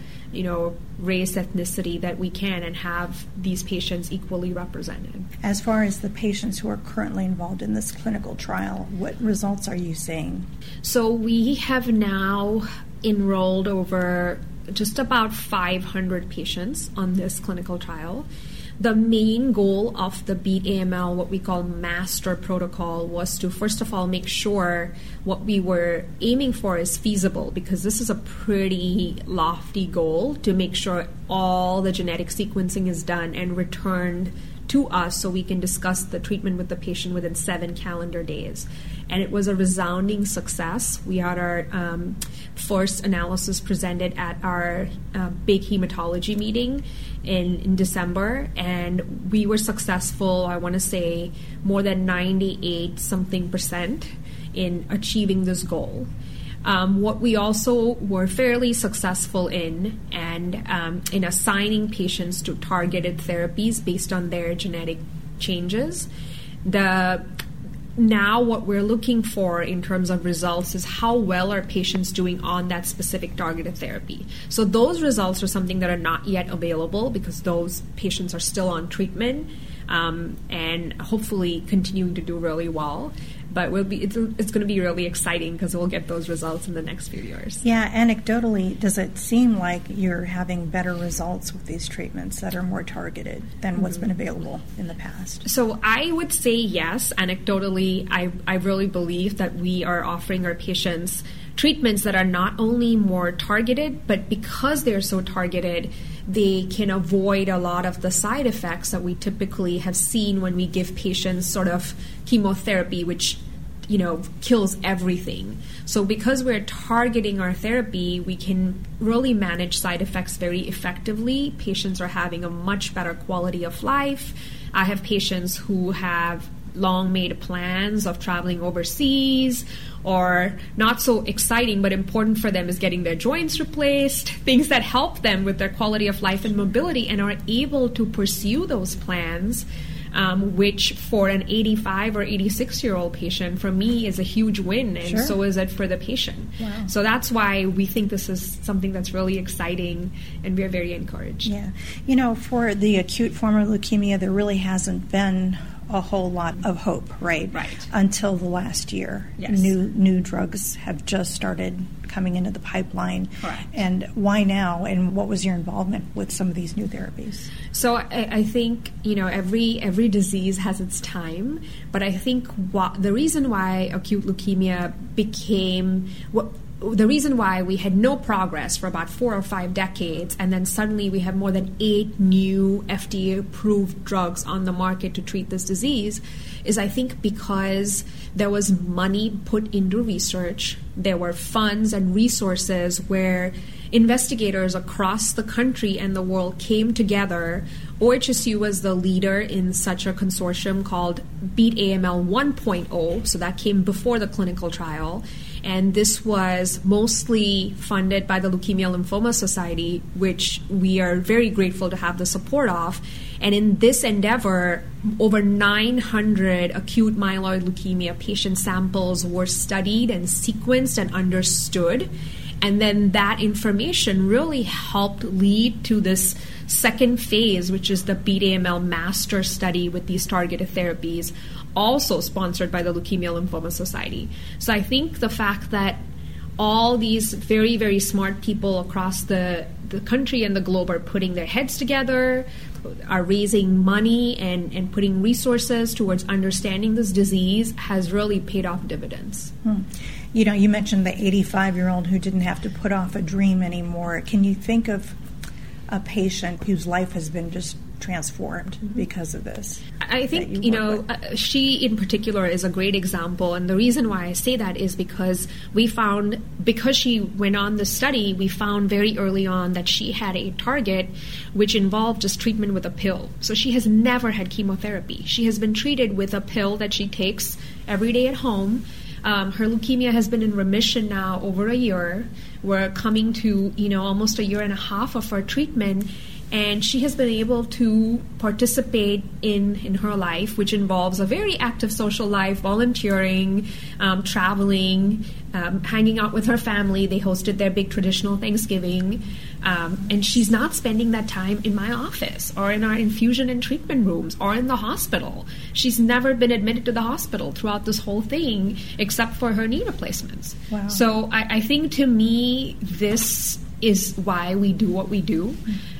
race, ethnicity that we can and have these patients equally represented. As far as the patients who are currently involved in this clinical trial, what results are you seeing? So we have now enrolled over just about 500 patients on this clinical trial. The main goal of the BEAT AML, what we call master protocol, was to first of all make sure what we were aiming for is feasible, because this is a pretty lofty goal to make sure all the genetic sequencing is done and returned to us so we can discuss the treatment with the patient within 7 calendar days. And it was a resounding success. We had our first analysis presented at our big hematology meeting in December, and we were successful, I want to say, more than 98% in achieving this goal. What we also were fairly successful in assigning patients to targeted therapies based on their genetic changes. Now what we're looking for in terms of results is how well are patients doing on that specific targeted therapy. So those results are something that are not yet available because those patients are still on treatment and hopefully continuing to do really well. But it's going to be really exciting because we'll get those results in the next few years. Yeah, anecdotally, does it seem like you're having better results with these treatments that are more targeted than what's been available in the past? So I would say yes. Anecdotally, I really believe that we are offering our patients treatments that are not only more targeted, but because they're so targeted, they can avoid a lot of the side effects that we typically have seen when we give patients sort of chemotherapy, which kills everything. So because we're targeting our therapy, we can really manage side effects very effectively. Patients are having a much better quality of life. I have patients who have long made plans of traveling overseas, or not so exciting but important for them is getting their joints replaced, things that help them with their quality of life and mobility, and are able to pursue those plans, which for an 85 or 86-year-old patient, for me, is a huge win, and so is it for the patient. Wow. So that's why we think this is something that's really exciting, and we're very encouraged. Yeah. For the acute form of leukemia, there really hasn't been a whole lot of hope, right? Until the last year. Yes. New drugs have just started coming into the pipeline. Correct. And why now? And what was your involvement with some of these new therapies? So I think every disease has its time, but I think the reason why acute leukemia became the reason why we had no progress for about 4 or 5 decades, and then suddenly we have more than 8 new FDA-approved drugs on the market to treat this disease, is I think because there was money put into research, there were funds and resources where investigators across the country and the world came together. OHSU was the leader in such a consortium called Beat AML 1.0, so that came before the clinical trial. And this was mostly funded by the Leukemia Lymphoma Society, which we are very grateful to have the support of. And in this endeavor, over 900 acute myeloid leukemia patient samples were studied and sequenced and understood. And then that information really helped lead to this second phase, which is the Beat AML master study with these targeted therapies, also sponsored by the Leukemia Lymphoma Society. So I think the fact that all these very, very smart people across the country and the globe are putting their heads together, are raising money and putting resources towards understanding this disease has really paid off dividends. You mentioned the 85-year-old who didn't have to put off a dream anymore. Can you think of a patient whose life has been just transformed because of this? I think, she in particular is a great example. And the reason why I say that is because because she went on the study, we found very early on that she had a target which involved just treatment with a pill. So she has never had chemotherapy. She has been treated with a pill that she takes every day at home. Her leukemia has been in remission now over a year. We're coming to, almost a year and a half of her treatment. And she has been able to participate in her life, which involves a very active social life, volunteering, traveling, hanging out with her family. They hosted their big traditional Thanksgiving. And she's not spending that time in my office or in our infusion and treatment rooms or in the hospital. She's never been admitted to the hospital throughout this whole thing except for her knee replacements. Wow. So I think, to me, this is why we do what we do.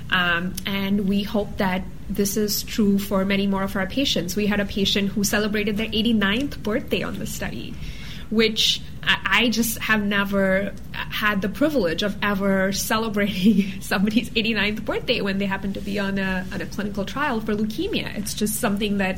And we hope that this is true for many more of our patients. We had a patient who celebrated their 89th birthday on the study, which I just have never had the privilege of ever celebrating somebody's 89th birthday when they happen to be on a clinical trial for leukemia. It's just something that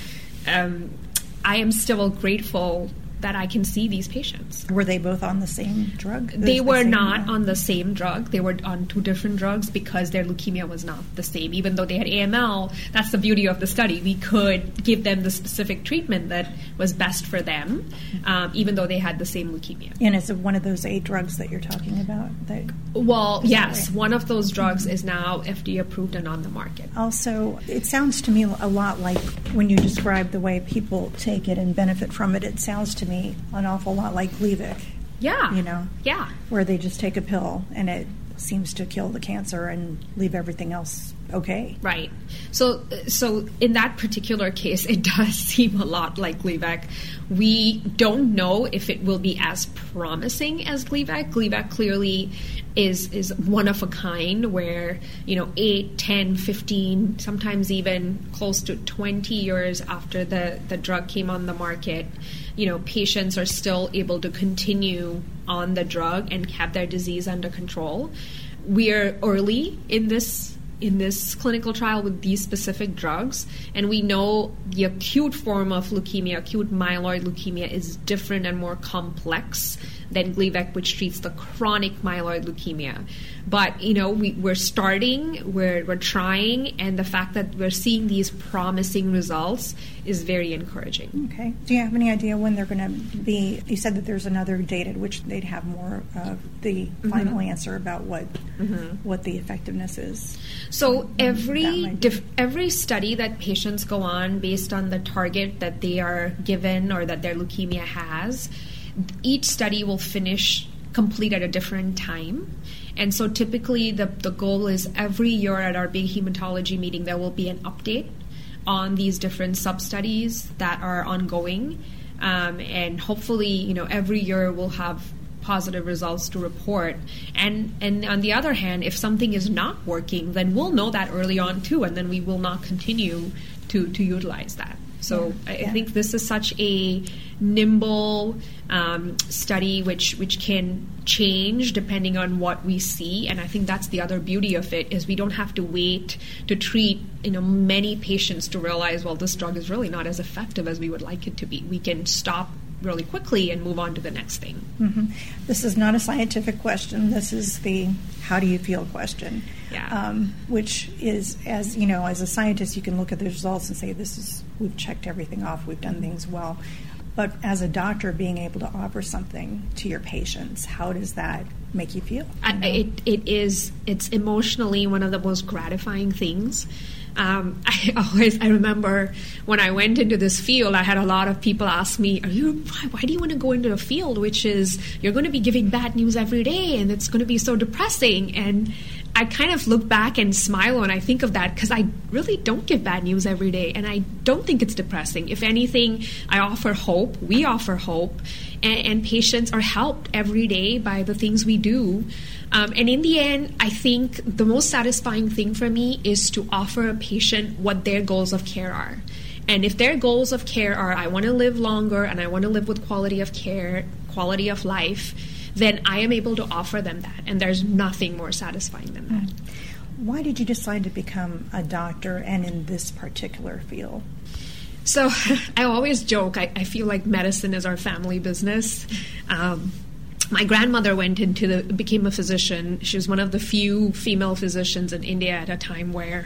I am still grateful that I can see these patients. Were they both on the same drug? They were not on the same drug. They were on two different drugs because their leukemia was not the same. Even though they had AML, that's the beauty of the study. We could give them the specific treatment that was best for them, even though they had the same leukemia. And is it one of those 8 drugs that you're talking about? Well, yes. One of those drugs is now FDA approved and on the market. Also, it sounds to me a lot like when you describe the way people take it and benefit from it, it sounds to me an awful lot like Gleevec. Yeah. Yeah. Where they just take a pill and it seems to kill the cancer and leave everything else okay. Right. So in that particular case, it does seem a lot like Gleevec. We don't know if it will be as promising as Gleevec. Gleevec clearly is one of a kind where, 8, 10, 15, sometimes even close to 20 years after the drug came on the market, patients are still able to continue on the drug and have their disease under control. We are early in this clinical trial with these specific drugs, and we know the acute form of leukemia, acute myeloid leukemia, is different and more complex than Gleevec, which treats the chronic myeloid leukemia. But, we're starting, we're trying, and the fact that we're seeing these promising results is very encouraging. Okay. Do you have any idea when they're going to be, you said that there's another date at which they'd have more of the final answer about what the effectiveness is? So every study that patients go on based on the target that they are given or that their leukemia has, each study will complete at a different time. And so typically the goal is every year at our big hematology meeting, there will be an update on these different sub-studies that are ongoing. And hopefully, every year we'll have positive results to report. And on the other hand, if something is not working, then we'll know that early on too, and then we will not continue to utilize that. So I think this is such a nimble study which can change depending on what we see, and I think that's the other beauty of it, is we don't have to wait to treat many patients to realize, well, this drug is really not as effective as we would like it to be. We can stop really quickly and move on to the next thing. Mm-hmm. This is not a scientific question. This is the how do you feel question. Yeah. Which is, as a scientist, you can look at the results and say, we've checked everything off, we've done things well. But as a doctor, being able to offer something to your patients, how does that make you feel? It's emotionally one of the most gratifying things. I remember when I went into this field, I had a lot of people ask me, why do you want to go into a field which is, you're going to be giving bad news every day and it's going to be so depressing? And I kind of look back and smile when I think of that, because I really don't give bad news every day, and I don't think it's depressing. If anything, I offer hope, we offer hope, and patients are helped every day by the things we do. And in the end, I think the most satisfying thing for me is to offer a patient what their goals of care are. And if their goals of care are, I want to live longer and I want to live with quality of care, quality of life, then I am able to offer them that. And there's nothing more satisfying than that. Why did you decide to become a doctor and in this particular field? So I always joke, I feel like medicine is our family business. My grandmother became a physician. She was one of the few female physicians in India at a time where,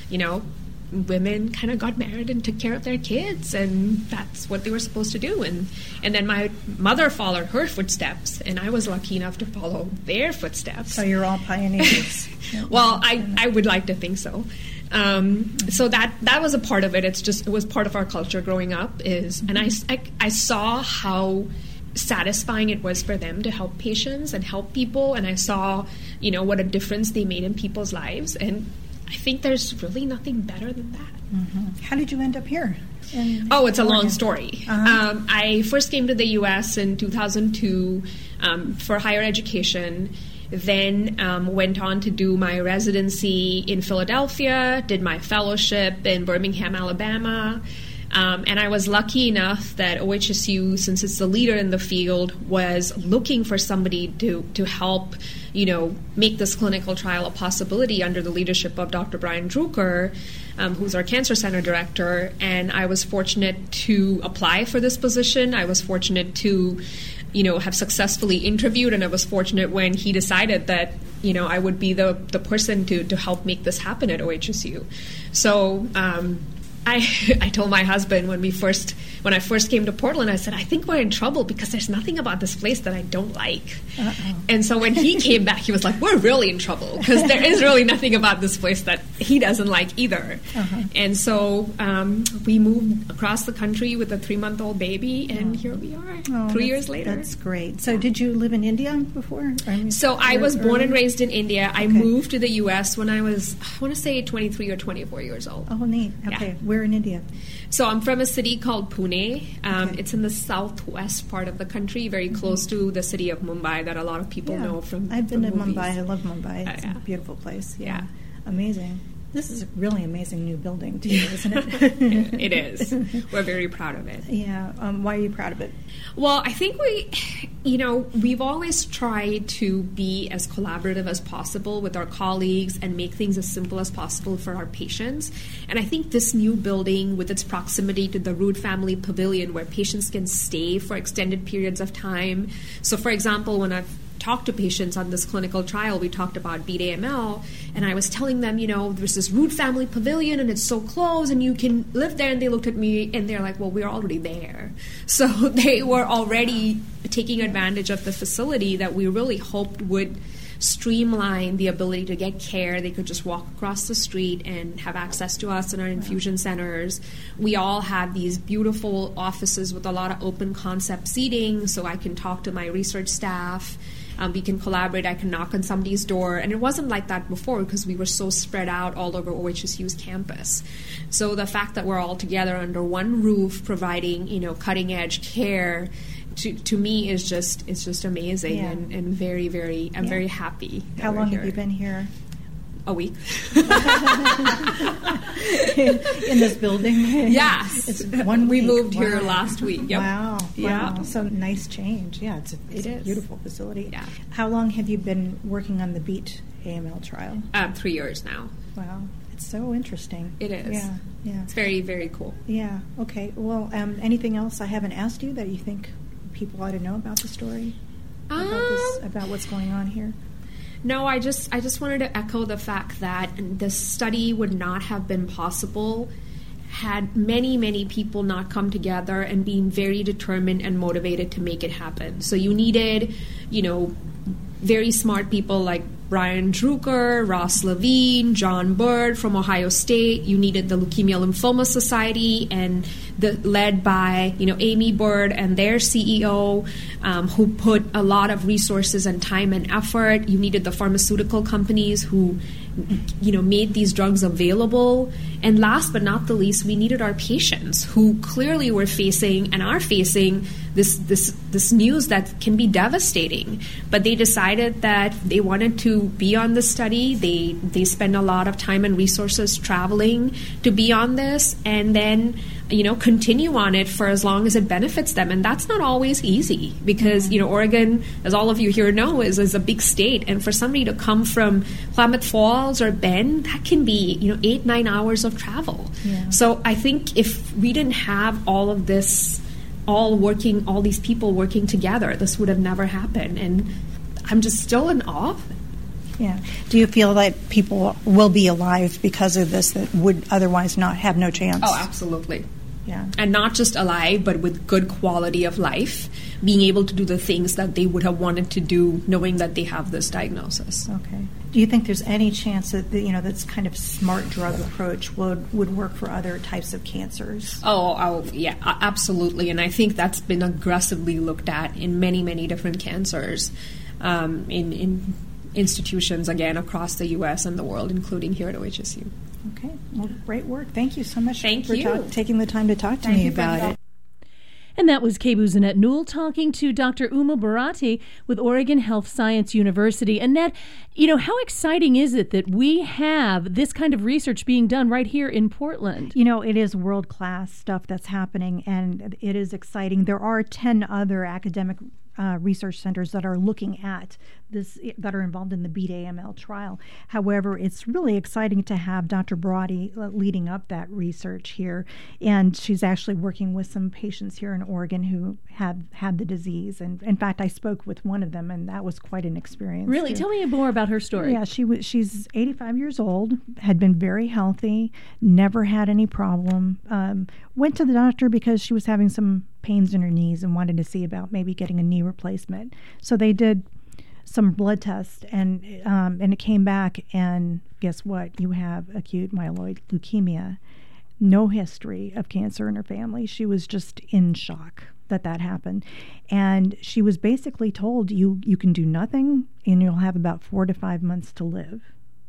women kind of got married and took care of their kids, and that's what they were supposed to do. And then my mother followed her footsteps, and I was lucky enough to follow their footsteps. So you're all pioneers. Well, I would like to think so. So that was a part of it. It was part of our culture growing up. And I saw how satisfying it was for them to help patients and help people, and I saw what a difference they made in people's lives, and I think there's really nothing better than that. Mm-hmm. How did you end up here? It's a long story. I first came to the U.S. in 2002 for higher education, then went on to do my residency in Philadelphia, did my fellowship in Birmingham, Alabama, And I was lucky enough that OHSU, since it's the leader in the field, was looking for somebody to help, make this clinical trial a possibility under the leadership of Dr. Brian Druker, who's our cancer center director. And I was fortunate to apply for this position. I was fortunate to have successfully interviewed, and I was fortunate when he decided that, I would be the person to help make this happen at OHSU. So I told my husband when I first came to Portland, I said, I think we're in trouble because there's nothing about this place that I don't like. Uh-oh. And so when he came back, he was like, we're really in trouble because there is really nothing about this place that he doesn't like either. Uh-huh. And so we moved across the country with a 3-month-old baby, and here we are 3 years later. That's great. So did you live in India before? I was born and raised in India. I moved to the U.S. when I was, 23 or 24 years old. Oh, neat. Okay. Yeah. Where in India? So I'm from a city called Pune. It's in the southwest part of the country, very close to the city of Mumbai that a lot of people know from I've been to movies. Mumbai. I love Mumbai. It's a beautiful place. Yeah. Amazing. This is a really amazing new building, too, isn't it? It is. We're very proud of it. Yeah. Why are you proud of it? Well, I think we've always tried to be as collaborative as possible with our colleagues and make things as simple as possible for our patients. And I think this new building, with its proximity to the Rood Family Pavilion, where patients can stay for extended periods of time. So, for example, when I've talked to patients on this clinical trial, we talked about Beat AML, and I was telling them, there's this Rood Family Pavilion, and it's so close, and you can live there. And they looked at me, and they're like, well, we're already there. So they were already taking advantage of the facility that we really hoped would streamline the ability to get care. They could just walk across the street and have access to us in our infusion centers. We all have these beautiful offices with a lot of open concept seating, so I can talk to my research staff. We can collaborate. I can knock on somebody's door. And it wasn't like that before because we were so spread out all over OHSU's campus. So the fact that we're all together under one roof providing, cutting edge care to me is just amazing and very, very, I'm very happy. How long have you been here? A week. In this building? Yes. It's 1 week. We moved here last week. Yep. Wow. Yeah. Wow. So nice change. Yeah, it's a beautiful facility. Yeah. How long have you been working on the Beat AML trial? 3 years now. Wow. It's so interesting. It is. Yeah. Yeah. It's very, very cool. Yeah. Okay. Well, anything else I haven't asked you that you think people ought to know about the story? About what's going on here? No, I just wanted to echo the fact that this study would not have been possible had many, many people not come together and been very determined and motivated to make it happen. So you needed, very smart people like Brian Druker, Ross Levine, John Bird from Ohio State. You needed the Leukemia Lymphoma Society, and led by Amy Bird and their CEO, who put a lot of resources and time and effort. You needed the pharmaceutical companies who made these drugs available. And last but not the least, we needed our patients who clearly were facing and are facing this news that can be devastating. But they decided that they wanted to be on the study. They spend a lot of time and resources traveling to be on this, and then continue on it for as long as it benefits them. And that's not always easy because, Oregon, as all of you here know, is a big state. And for somebody to come from Klamath Falls or Bend, that can be, 8-9 hours of travel. Yeah. So I think if we didn't have all of this, all these people working together, this would have never happened. And I'm just still in awe of it. Yeah. Do you feel that people will be alive because of this that would otherwise not have no chance? Oh, absolutely. Yeah. And not just alive, but with good quality of life, being able to do the things that they would have wanted to do knowing that they have this diagnosis. Okay. Do you think there's any chance that this kind of smart drug approach would work for other types of cancers? Oh, yeah, absolutely. And I think that's been aggressively looked at in many, many different cancers in institutions, again, across the U.S. and the world, including here at OHSU. Okay. Well, great work. Thank you so much for taking the time to talk to me about it. And that was KBOO's Annette Newell talking to Dr. Uma Bharati with Oregon Health Science University. Annette, how exciting is it that we have this kind of research being done right here in Portland? It is world-class stuff that's happening, and it is exciting. There are 10 other academic research centers that are looking at this, that are involved in the Beat AML trial. However, it's really exciting to have Dr. Bharati leading up that research here, and she's actually working with some patients here in Oregon who have had the disease. And in fact, I spoke with one of them, and that was quite an experience. Really? Tell me more about her story. Yeah, she's 85 years old, had been very healthy, never had any problem. Went to the doctor because she was having some pains in her knees and wanted to see about maybe getting a knee replacement. So they did some blood tests, and it came back, and guess what? You have acute myeloid leukemia. No history of cancer in her family. She was just in shock that happened. And she was basically told, you can do nothing, and you'll have about 4 to 5 months to live.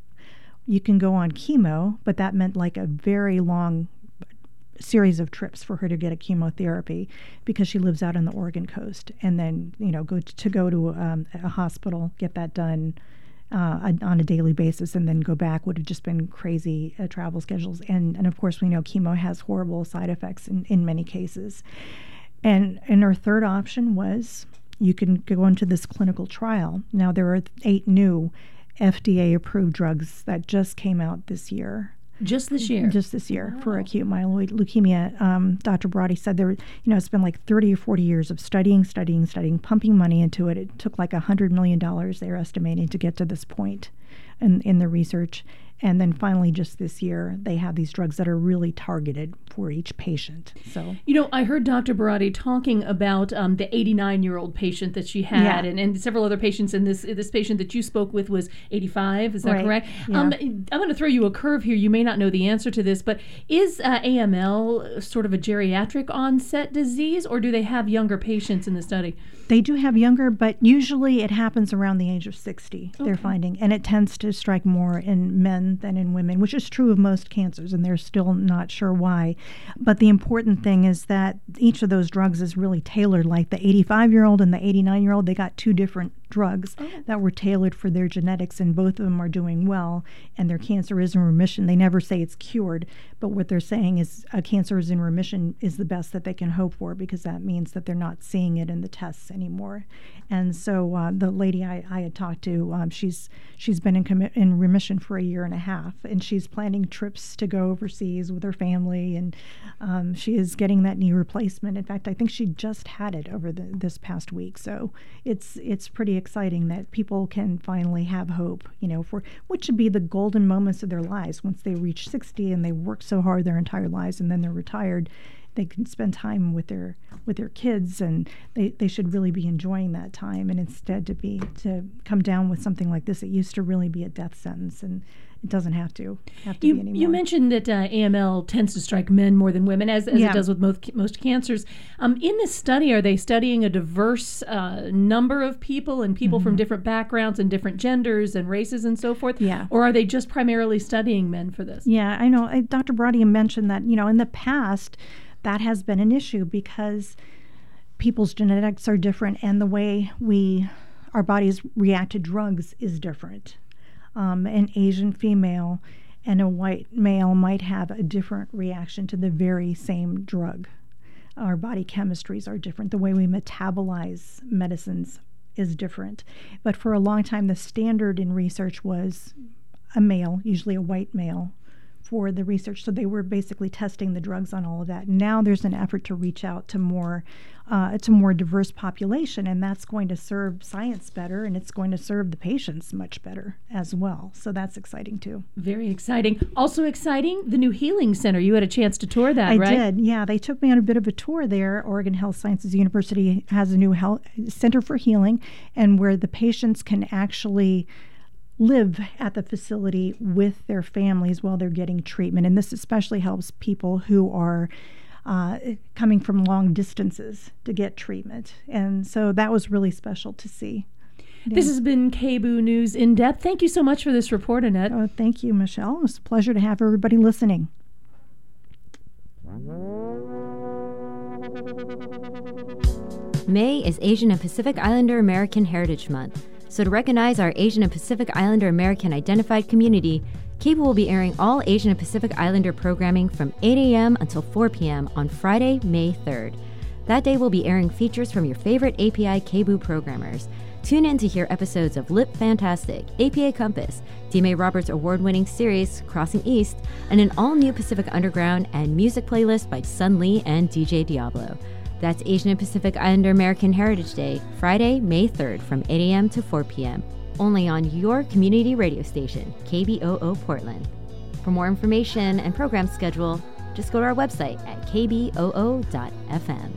You can go on chemo, but that meant like a very long series of trips for her to get a chemotherapy because she lives out on the Oregon coast, and then go to a hospital, get that done on a daily basis, and then go back would have just been crazy travel schedules. And of course, we know chemo has horrible side effects in many cases. And her third option was you can go into this clinical trial. Now, there are 8 new FDA-approved drugs that just came out this year. Just this year? Just this year for acute myeloid leukemia. Dr. Bharati said it's been like 30 or 40 years of studying, pumping money into it. It took like $100 million, they're estimating, to get to this point in the research. And then finally, just this year, they have these drugs that are really targeted for each patient. So, I heard Dr. Bharati talking about the 89-year-old patient that she had, and several other patients. And this patient that you spoke with was 85. Is that correct? Yeah. I'm going to throw you a curve here. You may not know the answer to this, but is AML sort of a geriatric onset disease, or do they have younger patients in the study? They do have younger, but usually it happens around the age of 60, they're finding. And it tends to strike more in men than in women, which is true of most cancers, and they're still not sure why. But the important thing is that each of those drugs is really tailored. Like the 85-year-old and the 89-year-old, they got 2 different drugs that were tailored for their genetics, and both of them are doing well, and their cancer is in remission. They never say it's cured, but what they're saying is a cancer is in remission is the best that they can hope for, because that means that they're not seeing it in the tests anymore. And so the lady I had talked to, she's been in remission for 1.5 years, and she's planning trips to go overseas with her family, and she is getting that knee replacement. In fact, I think she just had it over this past week. So it's pretty exciting that people can finally have hope, for what should be the golden moments of their lives. Once they reach 60 and they work so hard their entire lives, and then they're retired, they can spend time with their kids, and they should really be enjoying that time. And instead to come down with something like this, it used to really be a death sentence, and it doesn't have to be anymore. You mentioned that AML tends to strike men more than women, as it does with most cancers. In this study, are they studying a diverse number of people, and people from different backgrounds and different genders and races and so forth? Yeah. Or are they just primarily studying men for this? Yeah, I know. Dr. Bharati mentioned that, in the past, that has been an issue because people's genetics are different, and the way our bodies react to drugs is different. An Asian female and a white male might have a different reaction to the very same drug. Our body chemistries are different. The way we metabolize medicines is different. But for a long time, the standard in research was a male, usually a white male, for the research. So they were basically testing the drugs on all of that. Now there's an effort to reach out to more diverse population, and that's going to serve science better, and it's going to serve the patients much better as well. So that's exciting too. Very exciting. Also exciting, the new Healing Center. You had a chance to tour that, right? I did, yeah. They took me on a bit of a tour there. Oregon Health Sciences University has a new health center for healing, and where the patients can actually live at the facility with their families while they're getting treatment. And this especially helps people who are coming from long distances to get treatment. And so that was really special to see. This has been KBOO News In Depth. Thank you so much for this report, Annette. Oh, thank you, Michelle. It was a pleasure to have everybody listening. May is Asian and Pacific Islander American Heritage Month. So to recognize our Asian and Pacific Islander American identified community, KBOO will be airing all Asian and Pacific Islander programming from 8 a.m. until 4 p.m. on Friday, May 3rd. That day we'll be airing features from your favorite API KBOO programmers. Tune in to hear episodes of Lip Fantastic, APA Compass, D.M.A. Roberts award-winning series Crossing East, and an all-new Pacific Underground and music playlist by Sun Lee and DJ Diablo. That's Asian and Pacific Islander American Heritage Day, Friday, May 3rd from 8 a.m. to 4 p.m. Only on your community radio station, KBOO Portland. For more information and program schedule, just go to our website at kboo.fm.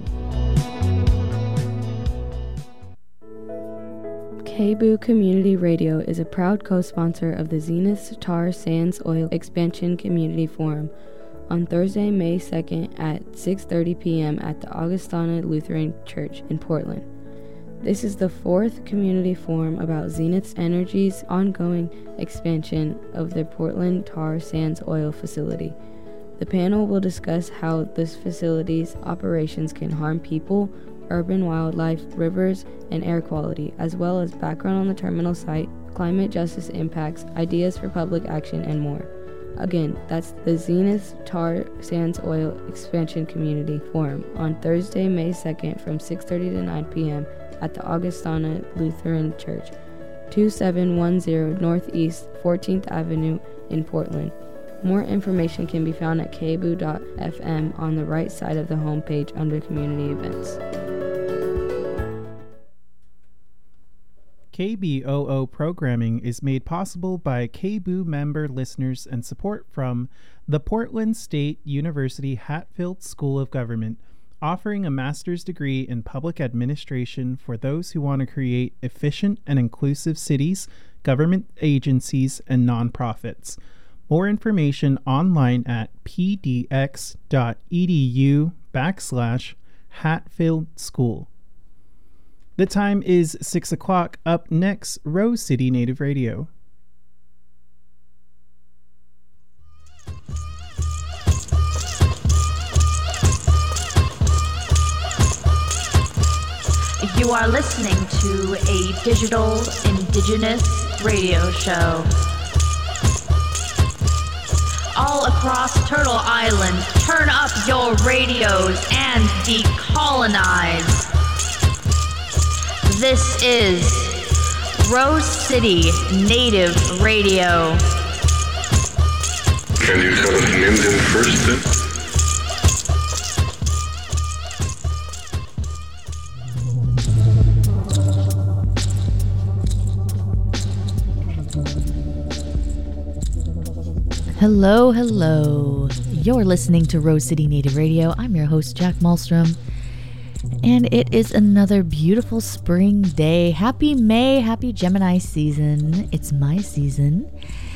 KBOO Community Radio is a proud co-sponsor of the Zenith Tar Sands Oil Expansion Community Forum on Thursday, May 2nd at 6:30 p.m. at the Augustana Lutheran Church in Portland. This is the fourth community forum about Zenith Energy's ongoing expansion of the Portland Tar Sands Oil facility. The panel will discuss how this facility's operations can harm people, urban wildlife, rivers, and air quality, as well as background on the terminal site, climate justice impacts, ideas for public action, and more. Again, that's the Zenith Tar Sands Oil Expansion Community Forum on Thursday, May 2nd from 6:30 to 9 p.m. at the Augustana Lutheran Church, 2710 Northeast 14th Avenue in Portland. More information can be found at kboo.fm on the right side of the homepage under Community Events. KBOO programming is made possible by KBOO member listeners and support from the Portland State University Hatfield School of Government, offering a master's degree in public administration for those who want to create efficient and inclusive cities, government agencies, and nonprofits. More information online at pdx.edu/Hatfield School. The time is 6 o'clock. Up next, Rose City Native Radio. You are listening to a digital indigenous radio show. All across Turtle Island, turn up your radios and decolonize. This is Rose City Native Radio. Can you tell us an Indian first then? Hello, hello. You're listening to Rose City Native Radio. I'm your host, Jack Malmstrom. And it is another beautiful spring day. Happy May, happy Gemini season. It's my season.